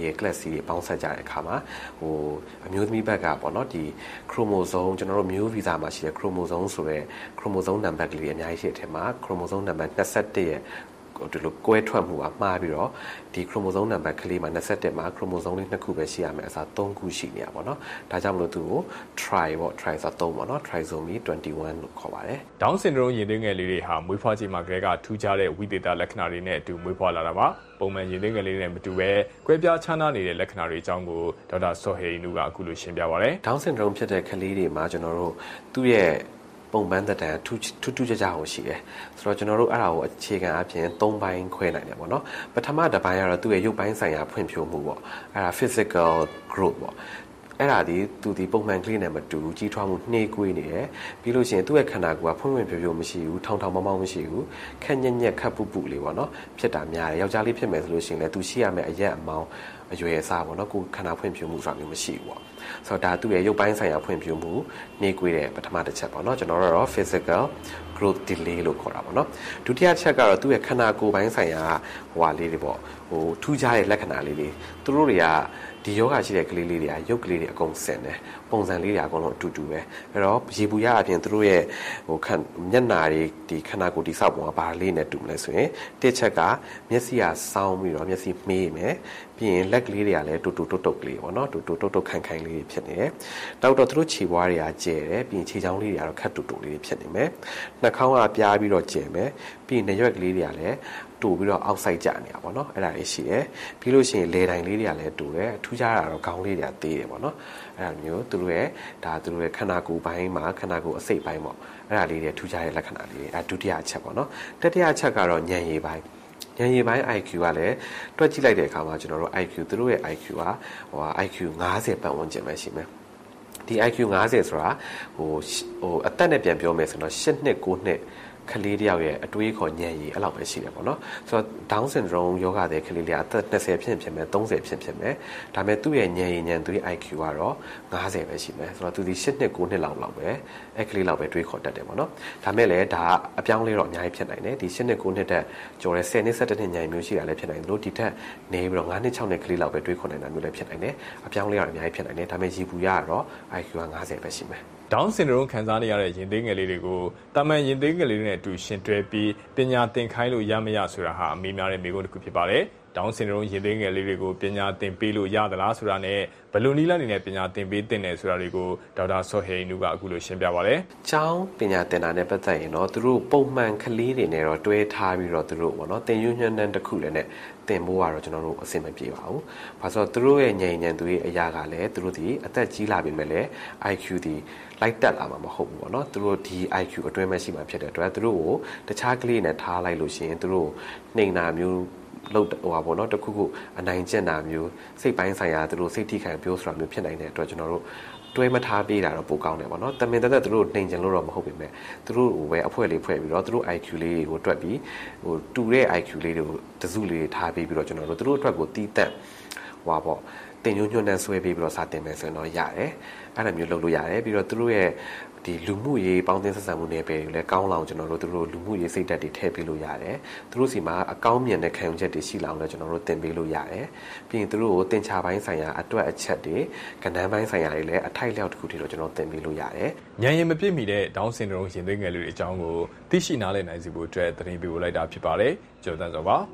ရဲ့ class C တွေပေါင်းဆက်ကြတဲ့အခါမှာဟိုအမျိုးသမီးဘက်ကပေါ့နော်ဒီ chromosome ကျွန်တော်တို့မျိုးဗီဇမှာရှိတဲ့ chromosome ဆိုတဲ့ chromosome number ကလေးအများကြီးရှိတဲ့အထက်မှာ chromosome number ၂၁ရဲ့ဒီလိုကွဲထွက်မှုကမှားပြီးတော့ဒီ chromosome number ကလေးမှာ၂၁မှာ chromosome လေးနှစ်ခုပဲရှိရမယ်အစား၃ခုရှိနေရပါတော့။ဒါကြောင့်မလို့သူကို tri ပေါ့ tri ဆိုတော့၃ပေါ့နော် trisomy ၂၁လို့ခေါ်ပါတယ်။
Down syndrome ရင်သွေးငယ်လေးတွေဟာမွေးဖွားချိန်မှာကလေးကထူးခြားတဲ့ဝိသေသလက္ခဏာတွေနဲ့အတူမွေးဖွားလာတာပါ။ပုံမှန်ရင်သွေးငယ်လေးတွေနဲ့မတူပဲကွဲပြားခြားနားနေတဲ့လက္ခဏာတွေအကြောင်းကိုဒေါက်တာဆော့ဟေနူကအခုလိုရှင်းပြပါရစေ။
Down syndrome ဖြစ်တဲ့ကလေးတွေမှာကျွန်တော်တို့သူ့ရဲ့ပုံပန်းတဲ့တန်ထူးထူးထူးခြားခြားကိုရှိတယ်ဆိုတော့ကျွန်တော်တို့အဲ့ဒါကိုအခြေခံအပြင်၃ပိုင်းခွဲနိုင်တယ်ပေါ့နော်ပထမတစ်ပိုင်းကတော့သူ့ရဲ့ရုပ်ပိုင်းဆိုင်ရာဖွံ့ဖြိုးမှုပေါ့အဲ့ဒါ physical growth ပေါ့အဲ့ဒါဒီသူဒီပုံမှန်ကလေးနဲ့မတူကြီးထွားမှုနှေးကွေးနေတယ်ပြီးလို့ရှိရင်သူ့ရဲ့ခန္ဓာကိုယ်ကဖွံ့ဖွံ့ဖြိုးဖြိုးမရှိဘူးထောင်ထောင်မောင်းမောင်းမရှိဘူးခက်ညက်ညက်ခက်ပုပုလေးပေါ့နော်ဖြစ်တာများတယ်ယောက်ျားလေးဖြစ်မယ်ဆိုလို့ရှိရင်လည်းသူရှိရမယ့်အရက်အမောင်းအရွယ်အစားပေါ့နော်ကိုယ်ခန္ဓာဖွံ့ဖြိုးမှုဆိုတာမျိုးမရှိဘူးပေါ့ဆိုတော့ဒါသူ့ရဲ့ရုပ်ပိုင်းဆိုင်ရာဖွံ့ဖြိုးမှုနှေးကွေးတဲ့ပထမတစ်ချက်ပေါ့နော်ကျွန်တော်တို့တော့ physical growth delay လို့ခေါ်တာပေါ့နော်ဒုတိယချက်ကတော့သူ့ရဲ့ခန္ဓာကိုယ်ပိုင်းဆိုင်ရာဟိုဟာလေးတွေပေါ့ဟိုထူးခြားတဲ့လက္ခဏာလေးတွေသူတို့တွေကဒီယောဂရှိတဲ့ကလေးလေးတွေကရုပ်ကလေးတွေအကုန်စင်တယ်ပုံစံလေးတွေအကုန်လုံးအတူတူပဲအဲ့တော့ရေဘူးရအပြင်သူတို့ရဲ့ဟိုခန့်မျက်နာတွေဒီခန္ဓာကိုယ်တိဆောက်ပုံကဘာလေးနဲ့တူမလဲဆိုရင်တစ်ချက်ကမျက်စိကစောင်းပြီးတော့မျက်စိမေးမယ်ပြီးရင်လက်ကလေးတွေကလည်းတူတူတုတ်တုတ်ကလေးပေါ့နော်တူတူတုတ်တုတ်ခိုင်ခိုင်လေးတွေဖြစ်နေတယ်နောက်တော့သူတို့ခြေပွားတွေကကျဲတယ်ပြီးရင်ခြေချောင်းလေးတွေကတော့ခက်တူတူလေးတွေဖြစ်နေမယ်နှာခေါင်းကပြားပြီးတော့ကျဲမယ်ပြီးရင်နှရွက်ကလေးတွေကလည်းတူပြီးတော့အောက်ဆိုင်ကျနေတာပေါ့နော်အဲ့ဒါလေးရှိတယ်ပြီးလို့ရှိရင်လေတိုင်လေးတွေကလည်းတူတယ်ထူးခြားတာတော့ခေါင်းလေးတွေကသေးတယ်ပေါ့နော်အဲ့ဒါမျိုးသူတို့ရဲ့ဒါသူတို့ရဲ့ခန္ဓာကိုယ်ပိုင်းမှာခန္ဓာကိုယ်အစိတ်ပိုင်းပေါ့အဲ့ဒါလေးတွေထူးခြားတဲ့လက္ခဏာလေးတွေအဲဒုတိယအချက်ပေါ့နော်တတိယအချက်ကတော့ဉာဏ်ရည်ပိုင်းဉာဏ်ရည်ပိုင်း I Q ကလည်းတွက်ကြည့်လိုက်တဲ့အခါမှာကျွန်တော်တို့ I Q သူတို့ရဲ့ I Q ကဟို I Q ၅၀ပတ်ဝန်းကျင်ပဲရှိမယ်ဒီ I Q ၅၀ဆိုတာဟိုဟိုအသက်နဲ့ပြန်ပြောမယ်ဆိုတော့၈နှစ်၉နှစ်ကလေးတယောက်ရဲ့အတွေးခေါ်ဉာဏ်ရည်အဲ့လောက်ပဲရှိတယ်ပေါ့နော်ဆိုတော့ Down syndrome ယောဂတဲ့ကလေးလေးအသက်၂၀ဖြစ်ဖြစ်မယ်၃၀ဖြစ်ဖြစ်မယ်ဒါပေမဲ့သူ့ရဲ့ဉာဏ်ရည်ဉာဏ်သွေး I Q ကတော့၅၀ပဲရှိမယ်ဆိုတော့သူဒီ၈နှစ်၉နှစ်လောက်လောက်ပဲအဲ့ကလေးလောက်ပဲတွေးခေါ်တတ်တယ်ပေါ့နော်ဒါမဲ့လည်းဒါအပြောင်းလဲတော့အများကြီးဖြစ်နိုင်တယ်ဒီ၈နှစ်၉နှစ်တက်ကျော်တဲ့၁၀နှစ်၁၁နှစ်ဉာဏ်မျိုးရှိတာလည်းဖြစ်နိုင်တယ်လို့ဒီထက်နေပြီးတော့၅နှစ်၆နှစ်ကလေးလောက်ပဲတွေးခေါ်နိုင်တာမျိုးလည်းဖြစ်နိုင်တယ်အပြောင်းလဲတော့အများကြီးဖြစ်နိုင်တယ်ဒါပေမဲ့ရည်ပူရကတော့ I Q က၅၀ပဲရှိမယ်
Down syndrome ခံစားနေရတဲ့ရင်သွေးငယ်လေးတွေကိုတာမန်ရင်သွေးငယ်လေးတွေနဲ့အတူရှင်တွဲပြီးပညာသင်ခိုင်းလို့ရမရဆိုတာဟာအမေးများတဲ့မေးခွန်းတစ်ခုဖြစ်ပါတယ်။ Down syndrome ရင်သွေးငယ်လေးတွေကိုပညာသင်ပေးလို့ရသလားဆိုတာနဲ့ဘယ်လိုနည်းလမ်းတွေနဲ့ပညာသင်ပေးသင့်တယ်ဆိုတာတွေကိုဒေါက်တာဆော့ဟေနူကအခုလိုရှင်းပြပါတယ်
။ကျောင်းပညာသင်တာနဲ့ပတ်သက်ရင်တော့သူတို့ပုံမှန်ကလေးတွေနဲ့တော့တွဲထားပြီးတော့သူတို့ပေါ့နော်သင်ယူညွှန်းနှံတစ်ခုလည်းနဲ့သင်ဖို့ကတော့ကျွန်တော်တို့အဆင်မပြေပါဘူး။ဘာလို့ဆိုတော့သူတို့ရဲ့ဉာဏ်ဉာဏ်သူရဲ့အရာကလည်းသူတို့ဒီအသက်ကြီးလာပြီမဲ့လည်း I Q ဒီလိုက်တက်လာမှာမဟုတ်ဘူးပေါ့နော်သူတို့ဒီ I Q အတွင်းမဲ့ရှိမှဖြစ်တဲ့အတွက်သူတို့ကိုတခြားကလေးနဲ့ထားလိုက်လို့ရှိရင်သူတို့နှိမ်နာမျိုးလို့ဟိုပါပေါ့နော်တခုခုအနိုင်ကျင့်တာမျိုးစိတ်ပိုင်းဆိုင်ရာသူတို့စိတ်ထိခံပြောဆိုတာမျိုးဖြစ်နိုင်တဲ့အတွက်ကျွန်တော်တို့တွဲမထားပေးတာတော့ပိုကောင်းတယ်ပေါ့နော်တမင်တက်တက်သူတို့နှိမ်ကျင်လို့တော့မဟုတ်ပေမဲ့သူတို့ဟိုပဲအဖွဲလေးဖွဲ့ပြီးတော့သူတို့ I Q လေးတွေကိုတွက်ပြီးဟိုတူတဲ့ I Q လေးတွေကိုတစုလေးထားပေးပြီးတော့ကျွန်တော်တို့သူတို့အတွက်ကိုတီးတက်ဟိုပါပေါ့တင်ညွှန်းညွှန်းနဲ့ဆွဲပေးပြီးတော့စာတင်မယ်ဆိုရင်တော့ရတယ်အဲ့လိုမျိုးလုပ်လို့ရတယ်ပြီးတော့သူတို့ရဲ့ဒီလူမှုရေးပေါင်းသင်းဆက်ဆံမှုနယ်ပယ်တွေလည်းကောင်းလောင်ကျွန်တော်တို့သူတို့လူမှုရေးစိတ်ဓာတ်တွေထည့်ပေးလို့ရတယ်သူတို့စီမှာအကောင်းမြင်တဲ့ခံယူချက်တွေရှိလောင်လည်းကျွန်တော်တို့သင်ပေးလို့ရတယ်ပြီးရင်သူတို့ကိုသင်ချပိုင်းဆိုင်ရာအတွက်အချက်တွေကဏ္ဍပိုင်းဆိုင်ရာတွေလည်းအထိုက်လျောက်တစ်ခုတည်းတော့ကျွန်တော်သင်ပေးလို့ရတယ်
ဉာဏ်ရည်မပြည့်မီတဲ့ Down syndrome ရင်သွေးငယ်လေးတွေအကြောင်းကိုသိရှိနားလည်နိုင်စေဖို့အတွက်သတင်းပေးပို့လိုက်တာဖြစ်ပါတယ်ကျော်တန်းစောပါ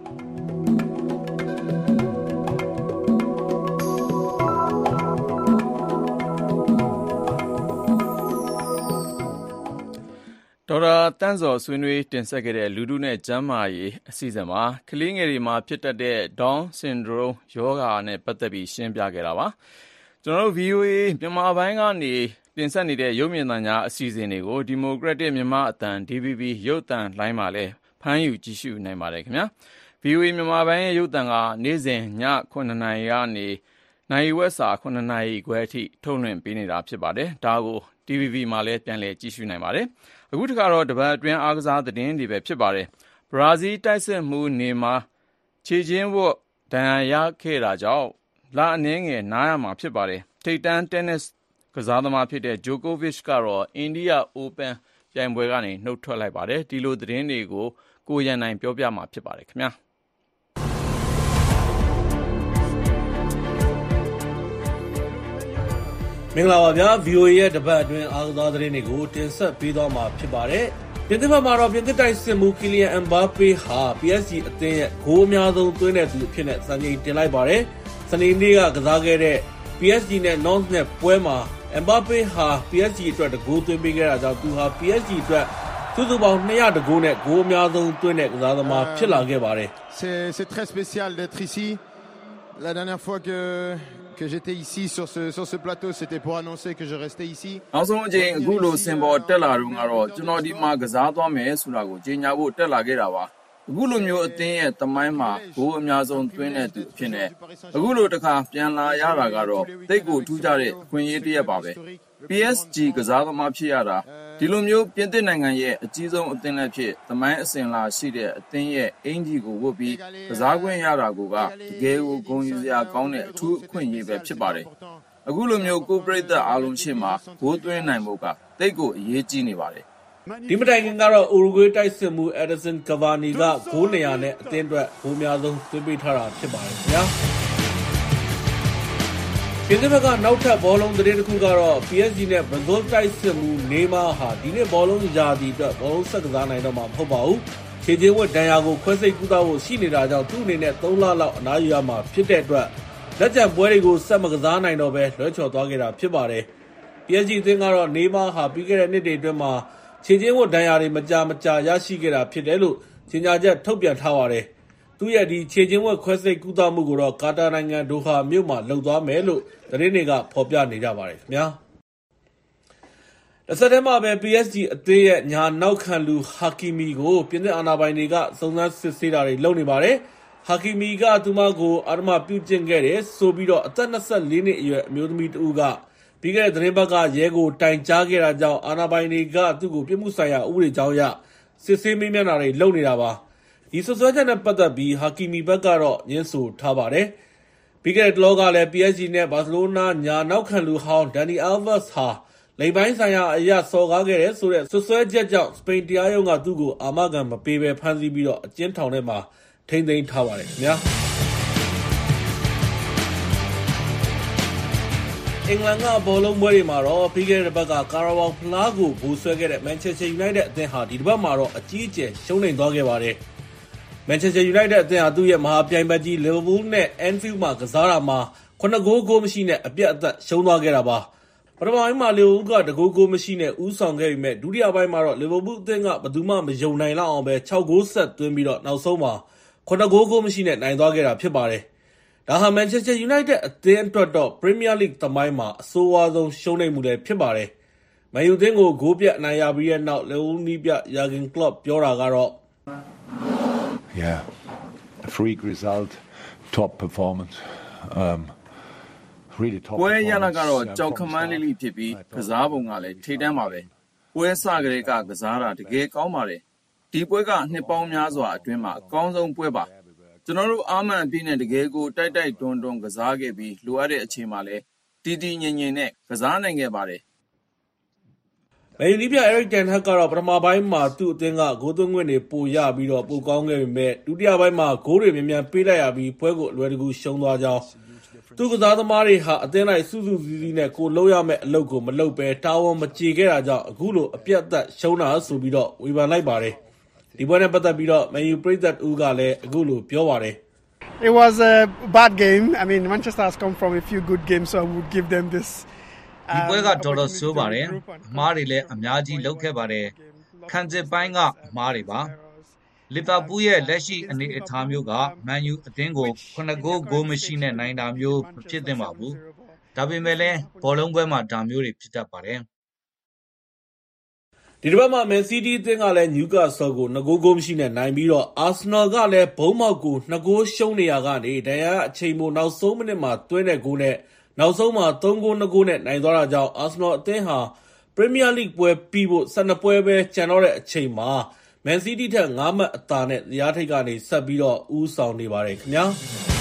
ဒေါက်တာတန်းစောဆွေးနွေးတင်ဆက်ခဲ့တဲ့လူထုနဲ့ကျန်းမာရေးအစီအစဉ်မှာကလေးငယ်တွေမှာဖြစ်တတ်တဲ့ Down syndrome ရောဂါနဲ့ပတ်သက်ပြီးရှင်းပြခဲ့တာပါကျွန်တော်တို့ V O A မြန်မာပိုင်းကနေတင်ဆက်နေတဲ့ရုပ်မြင်သံကြားအစီအစဉ်တွေကို Democratic မြန်မာအသံ D V B ရုပ်သံလိုင်းမှာလည်းဖမ်းယူကြည့်ရှုနိုင်ပါတယ်ခင်ဗျာ V O A မြန်မာပိုင်းရဲ့ရုပ်သံကနေ့စဉ်ညခုနှစ်နာရီကနေနိုင်ဝက်စာခုနှစ်နာရီခွဲအထိထုတ်လွှင့်ပေးနေတာဖြစ်ပါတယ်ဒါကို D V B မှာလည်းပြန်လည်ကြည့်ရှုနိုင်ပါတယ်အခုတစ်ခါတော့တပတ်အတွင်းအားကစားသတင်းတွေပဲဖြစ်ပါတယ်ဘရာဇီးတိုက်စစ်မှုနေမှာခြေချင်းဝတ်ဒဏ်ရာရခဲ့တာကြောင့်လာအနှင်းငယ်နားရမှာဖြစ်ပါတယ်ထိပ်တန်းတင်းနစ်ကစားသမားဖြစ်တဲ့ဂျိုကိုဗစ်ကတော့အိန္ဒိယအိုပန်ပြိုင်ပွဲကနေနှုတ်ထွက်လိုက်ပါတယ်ဒီလိုသတင်းတွေကိုကိုရန်နိုင်ပြောပြမှာဖြစ်ပါတယ်ခင်ဗျာ
မင်္ဂလာပါဗျာ ဗီအိုအေ ရဲ့တပတ်အတွင်းအားကစားသတင်းတွေကိုတင်ဆက်ပေးသွားမှာဖြစ်ပါတယ်။ပြင်သစ်ဘက်မှာတော့ပြင်သစ်တိုက်စစ်မှုကီလီယန်အမ်ဘာပေဟာ ပီ အက်စ် ဂျီ အသင်းရဲ့ဂိုးအများဆုံးသွင်းတဲ့သူအဖြစ်နဲ့စံချိန်တင်လိုက်ပါတယ်။စနေနေ့ကကစားခဲ့တဲ့ ပီ အက်စ် ဂျီ နဲ့ Nantes နဲ့ပွဲမှာအမ်ဘာပေဟာ ပီ အက်စ် ဂျီ အတွက်တဂိုးသွင်းပေးခဲ့တာကြောင့်သူဟာ ပီ အက်စ် ဂျီ အတွက်စုစုပေါင်း၂၀၀တဂိုးနဲ့ဂိုးအများဆုံးသွင်းတဲ့ကစားသမားဖြစ်လာခဲ့ပါတယ်။
C'est c'est très spécial d'être ici. La dernière fois que que j'étais ici sur ce sur ce plateau, c'était pour annoncer que je restais ici.
နောက်ဆုံးအချိန်အခုလိုစင်ပေါ်တက်လာတော့ကတော့ကျွန်တော်ဒီမှာကစားသွားမယ်ဆိုတာကိုကြေညာဖို့တက်လာခဲ့တာပါအခုလိုမျိုးအသင်းရဲ့တမိုင်းမှာဂိုးအများဆုံးသွင်းတဲ့သူဖြစ်နေအခုလိုတစ်ခါပြန်လာရတာကတော့တိတ်ကိုထူးခြားတဲ့အခွင့်အရေးတစ်ရပ်ပါပဲ ပီ အက်စ် ဂျီ ကစားသမားဖြစ်ရတာဒီလိုမျိုးပြင်သစ်နိုင်ငံရဲ့အကြီးဆုံးအသင်းလက်ဖြစ်တမိုင်းအစဉ်လာရှိတဲ့အသင်းရဲ့အင်ဂျီကိုဝတ်ပြီးကစားခွင့်ရတာကိုကတကယ်ကိုဂုဏ်ယူစရာကောင်းတဲ့အထူးအခွင့်အရေးပဲဖြစ်ပါတယ်အခုလိုမျိုးကိုပရိသတ်အားလုံးရှေ့မှာဂိုးသွင်းနိုင်ဖို့ကတိတ်ကိုအရေးကြီးနေပါတယ်
ဒီမတိုင်ခင်ကတော့ Uruguay တိုက်စစ်မှု Edinson Cavani ကဂိုး၂၀၀နဲ့အသင်းအတွက်ဂိုးများဆုံးသွင်းပေးထားတာဖြစ်ပါတယ်ခင်ဗျာပြင်သစ်ဘက်ကနောက်ထပ်ဘောလုံးသတင်းတစ်ခုကတော့ ပီ အက်စ် ဂျီ နဲ့ Brazil တိုက်စစ်မှုနေမာဟာဒီနေ့ဘောလုံးရာသီအတွက်ဘောလုံးဆက်ကစားနိုင်တော့မှာမဟုတ်ပါဘူးခြေချင်းဝတ်ဒဏ်ရာကိုခွဲစိတ်ကုသဖို့ရှိနေတာကြောင့်သူ့အနေနဲ့သုံးလလောက်အနားယူရမှာဖြစ်တဲ့အတွက်လက်ကျန်ပွဲတွေကိုဆက်မကစားနိုင်တော့ဘဲလွှဲချော်သွားခဲ့တာဖြစ်ပါတယ်ပီ အက်စ် ဂျီ အသင်းကတော့နေမာဟာပြီးခဲ့တဲ့နှစ်တွေအတွင်းမှာခြေချင်းဝတ်ဒဏ်ရာတွေမကြာမကြာရရှိခဲ့တာဖြစ်တယ်လို့ကြေညာချက်ထုတ်ပြန်ထားပါတယ်သူ့ရဲ့ဒီခြေချင်းဝတ်ခွဲစိတ်ကုသမှုကိုတော့ကာတာနိုင်ငံဒိုဟာမြို့မှာလုပ်သွားမယ်လို့သတင်းတွေကဖော်ပြနေကြပါတယ်ခင်ဗျာတစ်ဆက်တည်းမှာပဲ ပီ အက်စ် ဂျီ အသင်းရဲ့ညာနောက်ခံလူဟာကီမီကိုပြင်သစ်အာဏာပိုင်တွေကစုံစမ်းစစ်ဆေးတာတွေလုပ်နေပါတယ်ဟာကီမီကသူမကိုအာဓမ္မပြုကျင့်ခဲ့တယ်ဆိုပြီးတော့အသက်၂၄နှစ်အရွယ်အမျိုးသမီးတဦးကပြီးခဲ့တဲ့သတင်းပတ်ကရဲကိုတိုင်ကြားခဲ့တာကြောင့်အာဏာပိုင်တွေကသူ့ကိုပြစ်မှုဆိုင်ရာဥပဒေကြောင်းအရစစ်ဆေးမေးမြန်းတာတွေလုပ်နေတာပါဒီဆွဆွဲချက်နဲ့ပတ်သက်ပြီးဟာကီမီဘက်ကတော့ညှင်းဆိုထားပါတယ်ပြီးခဲ့တဲ့တလောကလည်း ပီ အက်စ် ဂျီ နဲ့ဘာစီလိုနာညာနောက်ခံလူဟောင်းဒန်နီအယ်ဗတ်စ်ဟာလိမ်ပိုင်းဆိုင်ရာအရာစော်ကားခဲ့တဲ့ဆိုတဲ့ဆွဆွဲချက်ကြောင့်စပိန်တရားရုံးကသူ့ကိုအာမခံမပေးဘဲဖမ်းဆီးပြီးတော့အကျဉ်းထောင်ထဲမှာထိန်းသိမ်းထားပါတယ်ခင်ဗျာအင်္ဂလန်ကဘောလုံးပွဲတွေမှာတော့ပြီးခဲ့တဲ့ဘက်ကကာရာဘောင်ဖလားကိုဘူဆွဲခဲ့တဲ့ Manchester United အသင်းဟာဒီတစ်ပတ်မှာတော့အကြီးအကျယ်ရှုံးနိမ့်သွားခဲ့ပါတယ်။ Manchester United အသင်းဟာသူ့ရဲ့မဟာပြိုင်ဘက်ကြီး Liverpool နဲ့ Anfield မှာကစားတာမှာခုနှစ်ဂိုးဂိုးမရှိနဲ့အပြတ်အသတ်ရှုံးသွားခဲ့တာပါ။ပထမပိုင်းမှာ Liverpool ကတဂိုးဂိုးမရှိနဲ့ဦးဆောင်ခဲ့ပေမဲ့ဒုတိယပိုင်းမှာတော့ Liverpool အသင်းကဘယ်သူမှမယုံနိုင်လောက်အောင်ပဲ၆ဂိုးဆက်သွင်းပြီးတော့နောက်ဆုံးမှာခုနှစ်ဂိုးဂိုးမရှိနဲ့နိုင်သွားခဲ့တာဖြစ်ပါတယ်။ဒါဟာ Manchester United အသင်းအတွက်တော့ Premier League သမိုင်းမှာအဆိုးဝါးဆုံးရှုံးနိမ့်မှုလည်းဖြစ်ပါတယ်။ Man U အသင်းကိုဂိုးပြတ်အနိုင်ရပြီးတဲ့နောက် Liverpool နီးပြ Jurgen Klopp ပြောတာကတော့
Yeah, a freak result, top performance. Um, really top.
ပွဲရလကတော့ကြောက်ခမန်းလေးလေးဖြစ်ပြီးကစားပုံကလည်းထိတ်တန်းပါပဲ။ပွဲစကလေးကကစားတာတကယ်ကောင်းပါတယ်။ဒီပွဲကနှစ်ပေါင်းများစွာအတွင်းမှာအကောင်းဆုံးပွဲပါ။ကျွန်တော်တို့အာမန်အပြည့်နဲ့တကယ်ကိုတိုက်တိုက်တွန်းတွန်းကစားခဲ့ပြီးလိုအပ်တဲ့အချိန်မှာလည်းတီတီငြိမ်ငြိမ်နဲ့ကစားနိုင်ခဲ့ပါတယ်
။ Man U နီးပြ Erik ten Hag ကတော့ပထမပိုင်းမှာသူ့အသင်းကဂိုးသွင်းခွင့်တွေပိုရပြီးတော့ပိုကောင်းခဲ့ပေမဲ့ဒုတိယပိုင်းမှာဂိုးတွေမြန်မြန်ပေးလိုက်ရပြီးပွဲကိုအလွယ်တကူရှုံးသွားကြောင်းသူ့ကစားသမားတွေဟာအသင်းလိုက်စုစုစည်းစည်းနဲ့ကိုလုံးရမယ့်အလုပ်ကိုမလုပ်ဘဲတာဝန်မကျေခဲ့တာကြောင့်အခုလိုအပြတ်အသတ်ရှုံးတာဆိုပြီးတော့ဝေဖန်လိုက်ပါတယ်ဒီပွဲနဲ့ပတ်သက်ပြီးတော့ Man U ပရိသတ်ဦးကလည်းအခုလိုပြောပါတယ်
It was a bad game. I mean, Manchester has come from a few good games, so I would give them this.
ဒီပွဲကတော်တော်ဆိုးပါတယ်။အမားတွေလည်းအများကြီးလုပ်ခဲ့ပါတယ်။ခံစစ်ပိုင်းကအမားတွေပါ။လီဗာပူးရဲ့လက်ရှိအနေအထားမျိုးကမန်ယူအသင်းကိုခုနှစ်ဂိုးဂိုးမရှိနဲ့နိုင်တာမျိုးမဖြစ်သင့်ပါဘူး။ဒါပေမဲ့လည်းဘောလုံးပွဲမှာဒါမျိုးတွေဖြစ်တတ်ပါတယ်။
ဒီတစ်ပတ်မှာ Man City အသင်းကလည်း Newcastle ကိုနှစ်ဂိုးဂိုးမရှိနဲ့နိုင်ပြီးတော့ Arsenal ကလည်းဘုံမောက်ကိုနှစ်ဂိုးရှုံးနေရကနေဒဏ်ရာအချိန်မို့နောက်ဆုံးမိနစ်မှာသွင်းတဲ့ဂိုးနဲ့နောက်ဆုံးမှာသုံးဂိုးနှစ်ဂိုးနဲ့နိုင်သွားတာကြောင့် Arsenal အသင်းဟာ Premier League ပွဲပြီးဖို့၁၂ပွဲပဲကျန်တော့တဲ့အချိန်မှာ Man City ထက်၅မှတ်အသာနဲ့တရားထိပ်ကနေဆက်ပြီးတော့ဦးဆောင်နေပါတယ်ခင်ဗျာ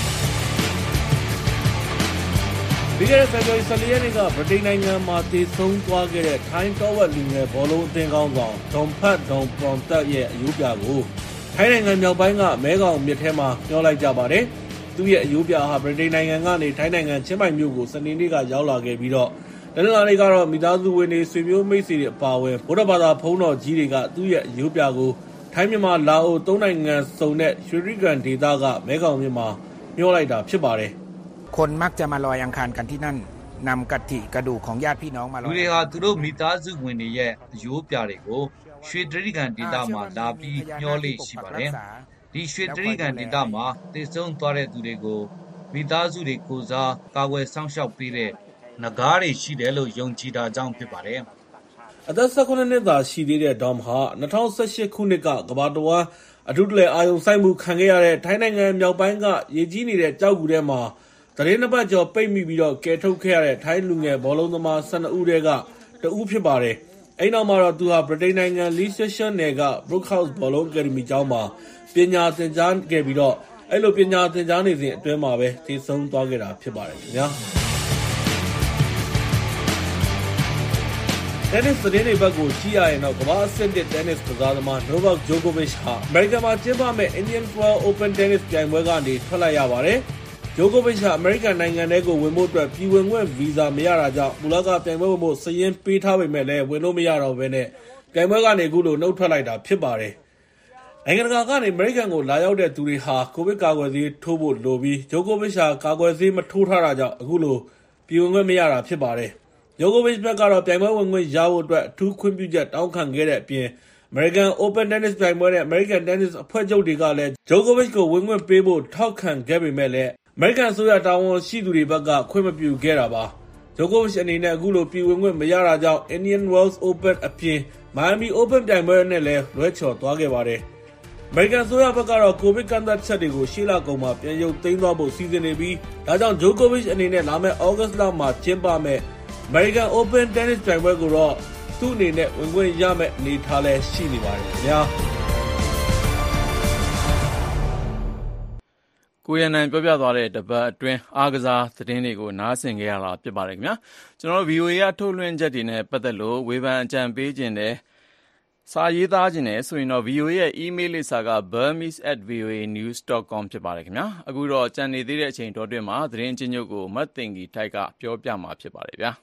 ပြီးခဲ့တဲ့ February ၁၄ရက်နေ့ကဗြိတိန်နိုင်ငံမှာတည်ဆုံးသွားခဲ့တဲ့ထိုင်းတော်ဝက်လူငယ်ဘောလုံးအသင်းကောင်းဆောင်ဒွန်ဖတ်ဒွန်ပရွန်တက်ရဲ့အယိုးပြာကိုထိုင်းနိုင်ငံမြောက်ပိုင်းကမဲခေါင်မြစ်ထဲမှာညှောလိုက်ကြပါတယ်သူ့ရဲ့အယိုးပြာဟာဗြိတိန်နိုင်ငံကနေထိုင်းနိုင်ငံချင်းမိုင်မြို့ကိုစနေနေ့ကရောက်လာခဲ့ပြီးတော့တနင်္လာနေ့ကတော့မိသားစုဝင်တွေဆွေမျိုးမိတ်ဆွေတွေအပါအဝင်ဗုဒ္ဓဘာသာဘုန်းတော်ကြီးတွေကသူ့ရဲ့ရုပ်ပြကိုထိုင်းမြန်မာလာအိုသုံးနိုင်ငံစုံတဲ့ရွှေရိကန်ဒေသကမဲခေါင်မြစ်မှာမျှောလိုက်တာဖြစ်ပါတယ်
คนมักจะมาลอยอังคารกันที่นั่นนำกฐิกระดูกของญาติพี่น้องมาลอย
လူတွေဟာသူတို့မိသားစုဝင်တွေရဲ့ရိုးပြတွေကိုရွှေတရိကန်ဒေသမှာလာပြီးမျှောလေးရှိပါတယ်ဒီရွှေတရိကန်ဒေသမှာတည်ဆုံသွားတဲ့သူတွေကိုမိသားစုတွေကိုစားကာကွယ်ဆောင်ရှောက်ပေးတဲ့နဂါးတွေရှိတယ်လို့ယုံကြည်တာကြောင့်ဖြစ်ပါတယ်
အသက်၁၉နှစ်သာရှိသေးတဲ့ဒေါမ်ဟာ၂၀၁၈ခုနှစ်ကကမ္ဘာတဝန်းအထူးတလဲအာရုံစိုက်မှုခံခဲ့ရတဲ့ထိုင်းနိုင်ငံမြောက်ပိုင်းကရေကြီးနေတဲ့ကြောက်ကူထဲမှာသတင်းနှစ်ပတ်ကျော်ပိတ်မိပြီးတော့ကယ်ထုတ်ခဲ့ရတဲ့ထိုင်းလူငယ်ဘောလုံးသမား၁၂ဦးတည်းကတဦးဖြစ်ပါတယ်။အဲဒီနောက်မှာတော့သူဟာဗြိတိန်နိုင်ငံလီစရှန်နယ်က Brookhouse ဘောလုံးအကယ်ဒမီကျောင်းမှာပညာသင်ကြားခဲ့ပြီးတော့အဲလိုပညာသင်ကြားနေစဉ်အတွင်းမှာပဲသေဆုံးသွားခဲ့တာဖြစ်ပါတယ်ခင်ဗျာ။တင်းနစ်သတင်းတွေဘက်ကိုကြည့်ရရင်တော့ကမ္ဘာအဆင့်တစ်တင်းနစ်ကစားသမား Novak Djokovic ဟာအမေရိကန်မှာကျင်းပမယ့် Indian Wells Open Tennis ပြိုင်ပွဲကနေထွက်လိုက်ရပါတယ်။ Djokovic ဟာအမေရိကန်နိုင်ငံထဲကိုဝင်ဖို့အတွက်ပြည်ဝင်ခွင့်ဗီဇာမရတာကြောင့်မူလကပြိုင်ပွဲဝင်ဖို့စာရင်းပေးထားပေမဲ့လည်းဝင်လို့မရတော့ဘဲနဲ့ပြိုင်ပွဲကနေအခုလိုနှုတ်ထွက်လိုက်တာဖြစ်ပါတယ်။နိုင်ငံတကာကနေအမေရိကန်ကိုလာရောက်တဲ့သူတွေဟာကိုဗစ်ကာကွယ်ဆေးထိုးဖို့လိုပြီး Djokovic ဟာကာကွယ်ဆေးမထိုးထားတာကြောင့်အခုလိုပြည်ဝင်ခွင့်မရတာဖြစ်ပါတယ်။ Djokovic ဘက်ကတော့ပြိုင်ပွဲဝင်ခွင့်ရဖို့အတွက်အထူးခွင့်ပြုချက်တောင်းခံခဲ့တဲ့အပြင် American Open Tennis ပြိုင်ပွဲနဲ့ American Tennis အဖွဲ့ချုပ်တွေကလည်း Djokovic ကိုဝင်ခွင့်ပေးဖို့ထောက်ခံခဲ့ပေမဲ့လည်းအမေရိကန်အစိုးရတာဝန်ရှိသူတွေဘက်ကခွင့်မပြုခဲ့တာပါ။ Djokovic အနေနဲ့အခုလိုပြည်ဝင်ခွင့်မရတာကြောင့် Indian Wells Open အပြင် Miami Open ပြိုင်ပွဲနဲ့လည်းလွဲချော်သွားခဲ့ပါတယ်။ အမေရိကန်အစိုးရဘက်ကတော့ကိုဗစ်ကန့်သတ်ချက်တွေကိုရှေ့လကုန်မှာပြန်ရုပ်သိမ်းသွားဖို့စီစဉ်နေပြီးဒါကြောင့် Djokovic အနေနဲ့လာမယ့် August လမှာကျင်းပမယ့် American Open Tennis ပြိုင်ပွဲကိုတော့သူ့အနေနဲ့ဝင်ခွင့်ရမယ့်အနေအထားလည်းရှိနေပါတယ်ခင်ဗျာ
ကိုရန်နိုင်ပြောပြသွားတဲ့တပတ်အတွင်းအားကစားသတင်းတွေကိုနားဆင်ကြရတာဖြစ်ပါတယ်ခင်ဗျာကျွန်တော်တို့ ဗီအိုအေ ကထုတ်လွှင့်ချက်တွေနဲ့ပတ်သက်လို့ဝေဖန်အကြံပေးခြင်းတဲ့စာရေးသားခြင်းနဲ့ဆိုရင်တော့ ဗီအိုအေ ရဲ့ email လိပ်စာက burmese at voa news dot com ဖြစ်ပါတယ်ခင်ဗျာအခုတော့ကြံနေသေးတဲ့အချိန်တော်တွင်မှာသတင်းချင်းချုပ်ကိုမတ်တင်ကြီးထိုက်ကပြောပြမှာဖြစ်ပါတယ်ဗျာ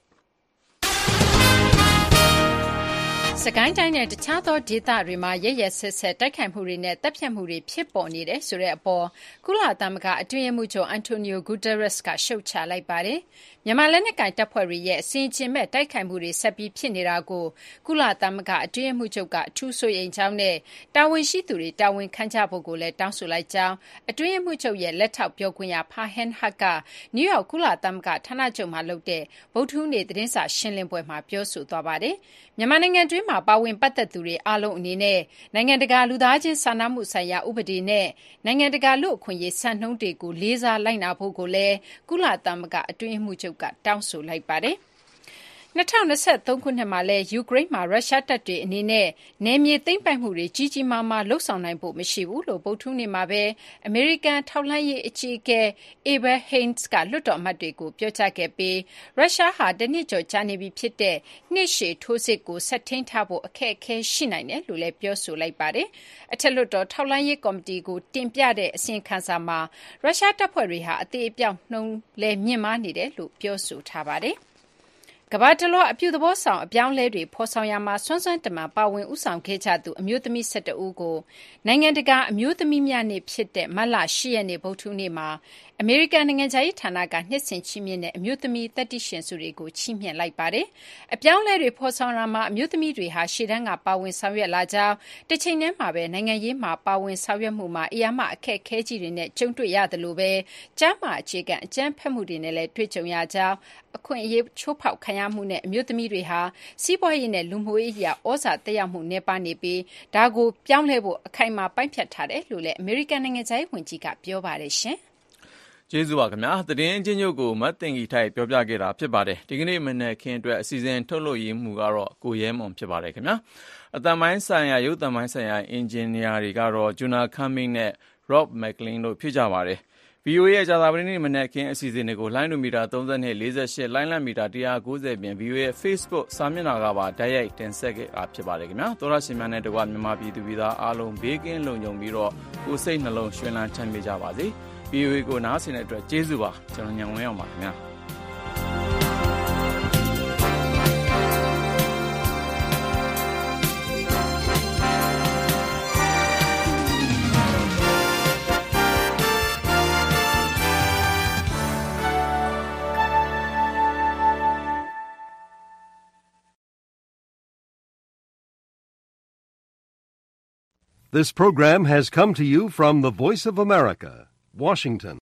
စကိုင်းတိုင်းနဲ့တခြားသောဒေသတွေမှာရရဆက်ဆက်တိုက်ခိုက်မှုတွေနဲ့တပ်ဖြတ်မှုတွေဖြစ်ပေါ်နေတယ်ဆိုတဲ့အပေါ်ကုလသမဂ္ဂအတွင်းရေးမှူးချုပ်အန်တိုနီယိုဂူတာရက်စ်ကရှုတ်ချလိုက်ပါတယ်။မြန်မာလက်နက်ကိုင်တပ်ဖွဲ့တွေရဲ့အစင်ကျင်မဲ့တိုက်ခိုက်မှုတွေဆက်ပြီးဖြစ်နေတာကိုကုလသမဂ္ဂအတွင်းရေးမှူးချုပ်ကအထူးဆိုရင်ကြောင်းနဲ့တာဝန်ရှိသူတွေတာဝန်ခံကြဖို့ကိုလည်းတောင်းဆိုလိုက်ကြောင်းအတွင်းရေးမှူးချုပ်ရဲ့လက်ထောက်ပြောခွင့်ရဖာဟန်ဟတ်ကနယူးယောက်ကုလသမဂ္ဂဌာနချုပ်မှာလုပ်တဲ့ဗုဒ္ဓဟူးနေ့သတင်းစာရှင်းလင်းပွဲမှာပြောဆိုသွားပါတယ်။မြန်မာနိုင်ငံတွင်းမှာပါဝင်ပတ်သက်သူတွေအားလုံးအနေနဲ့နိုင်ငံတကာလူသားချင်းစာနာမှုဆိုင်ရာဥပဒေနဲ့နိုင်ငံတကာလူ့အခွင့်အရေးစံနှုန်းတွေကိုလေးစားလိုက်နာဖို့ကိုလည်းကုလသမဂ္ဂအတွင်းရေးမှူးချုပ်ကတောင်းဆိုလိုက်ပါတယ်။၂၀၂၃ခုနှစ်မှာလည်းယူကရိန်းမှာရုရှားတပ်တွေအနေနဲ့နယ်မြေသိမ်းပိုက်မှုတွေကြီးကြီးမားမားလှုပ်ဆောင်နိုင်ဖို့မရှိဘူးလို့ဗုဒ္ဓဟူးနေ့မှာပဲအမေရိကန်ထောက်လှမ်းရေးအကြီးအကဲ Eva Haines ကလွှတ်တော်အမတ်တွေကိုပြောကြားခဲ့ပြီးရုရှားဟာတနှစ်ကျော်ကြာနေပြီဖြစ်တဲ့နှစ်ရှည်ထိုးစစ်ကိုဆက်ထိန်းထားဖို့အခက်အခဲရှိနိုင်တယ်လို့လည်းပြောဆိုလိုက်ပါတယ်။အထက်လွှတ်တော်ထောက်လှမ်းရေးကော်မတီကိုတင်ပြတဲ့အစီရင်ခံစာမှာရုရှားတပ်ဖွဲ့တွေဟာအသေးအပြောက်နှုန်းလဲမြင့်မားနေတယ်လို့ပြောဆိုထားပါတယ်။ကမ္ဘာတလွှားအပြုသဘောဆောင်အပြောင်းလဲတွေဖော်ဆောင်ရမှာစွမ်းစွမ်းတမန်ပါဝင်ဦးဆောင်ခဲ့ကြသူအမျိုးသမီး၁၁ဦးကိုနိုင်ငံတကာအမျိုးသမီးများနေ့ဖြစ်တဲ့မတ်လ၈ရက်နေ့ဗုဒ္ဓဟူးနေ့မှာအမေရိကန်နိုင်ငံခြားရေးဌာနကနှစ်စဉ်ချီးမြှင့်တဲ့အမျိုးသမီးသတ္တိရှင်ဆုတွေကိုချီးမြှင့်လိုက်ပါတယ်။အပြောင်းလဲတွေဖော်ဆောင်ရမှာအမျိုးသမီးတွေဟာရှေ့တန်းကပါဝင်ဆောင်ရွက်လာကြောင်းတစ်ချိန်တည်းမှာပဲနိုင်ငံရေးမှာပါဝင်ဆောင်ရွက်မှုမှာအရာမအခက်အခဲကြီးတွေနဲ့ကြုံတွေ့ရတယ်လို့ပဲကြားမှာအခြေခံအကြမ်းဖက်မှုတွေနဲ့လည်းတွေ့ကြုံရကြောင်းအခွင့်အရေးချိုးဖောက်ခံရမှုနဲ့အမျိုးသမီးတွေဟာစီးပွားရေးနဲ့လူမှုရေးအရာဩဇာတက်ရောက်မှုနေပါနေပြီးဒါကိုပြောင်းလဲဖို့အခိုင်အမာပိုင်းဖြတ်ထားတယ်လို့လည်းအမေရိကန်နိုင်ငံခြားရေးဝန်ကြီးကပြောပါတယ်ရှင်
။ကျေးဇူးပါခင်ဗျာသတင်းအချင်းချုပ်ကိုမတ်တင်ကြီးထိုက်ပြောပြခဲ့တာဖြစ်ပါတယ်ဒီကနေ့မနေ့ခင်းအတွက်အစီအစဉ်ထုတ်လို့ရမှုကတော့ကိုရဲမွန်ဖြစ်ပါတယ်ခင်ဗျာအတန်ပိုင်းဆိုင်ရာရုပ်တန်ပိုင်းဆိုင်ရာအင်ဂျင်နီယာတွေကတော့ဂျူနာခမ်မင်းနဲ့ Rob McLean တို့ဖြစ်ကြပါတယ်ဗီအိုအေရဲ့ဂျာတာပတိနေ့မနေ့ခင်းအစီအစဉ်တွေကိုလိုင်းနိုမီတာသုံး၂ ၄၈လိုင်းလံမီတာ၁၉၀ပြင် ဗီအိုအေရဲ့ Facebook စာမျက်နှာကပါတိုက်ရိုက်တင်ဆက်ခဲ့တာဖြစ်ပါတယ်ခင်ဗျာသောရရှင်များနဲ့တကွမြန်မာပြည်သူပြည်သားအားလုံးဘေးကင်းလုံခြုံပြီးတော့ကိုယ်စိတ်နှလုံးရွှင်လန်းချမ်းမြေ့ကြပါစေဗီအိုအေကိုနားဆင်တဲ့အတွက်ကျေးဇူးပါကျွန်တော်ညံဝင်းအောင်ပါခင်ဗျာ
This program has come to you from the Voice of America, Washington.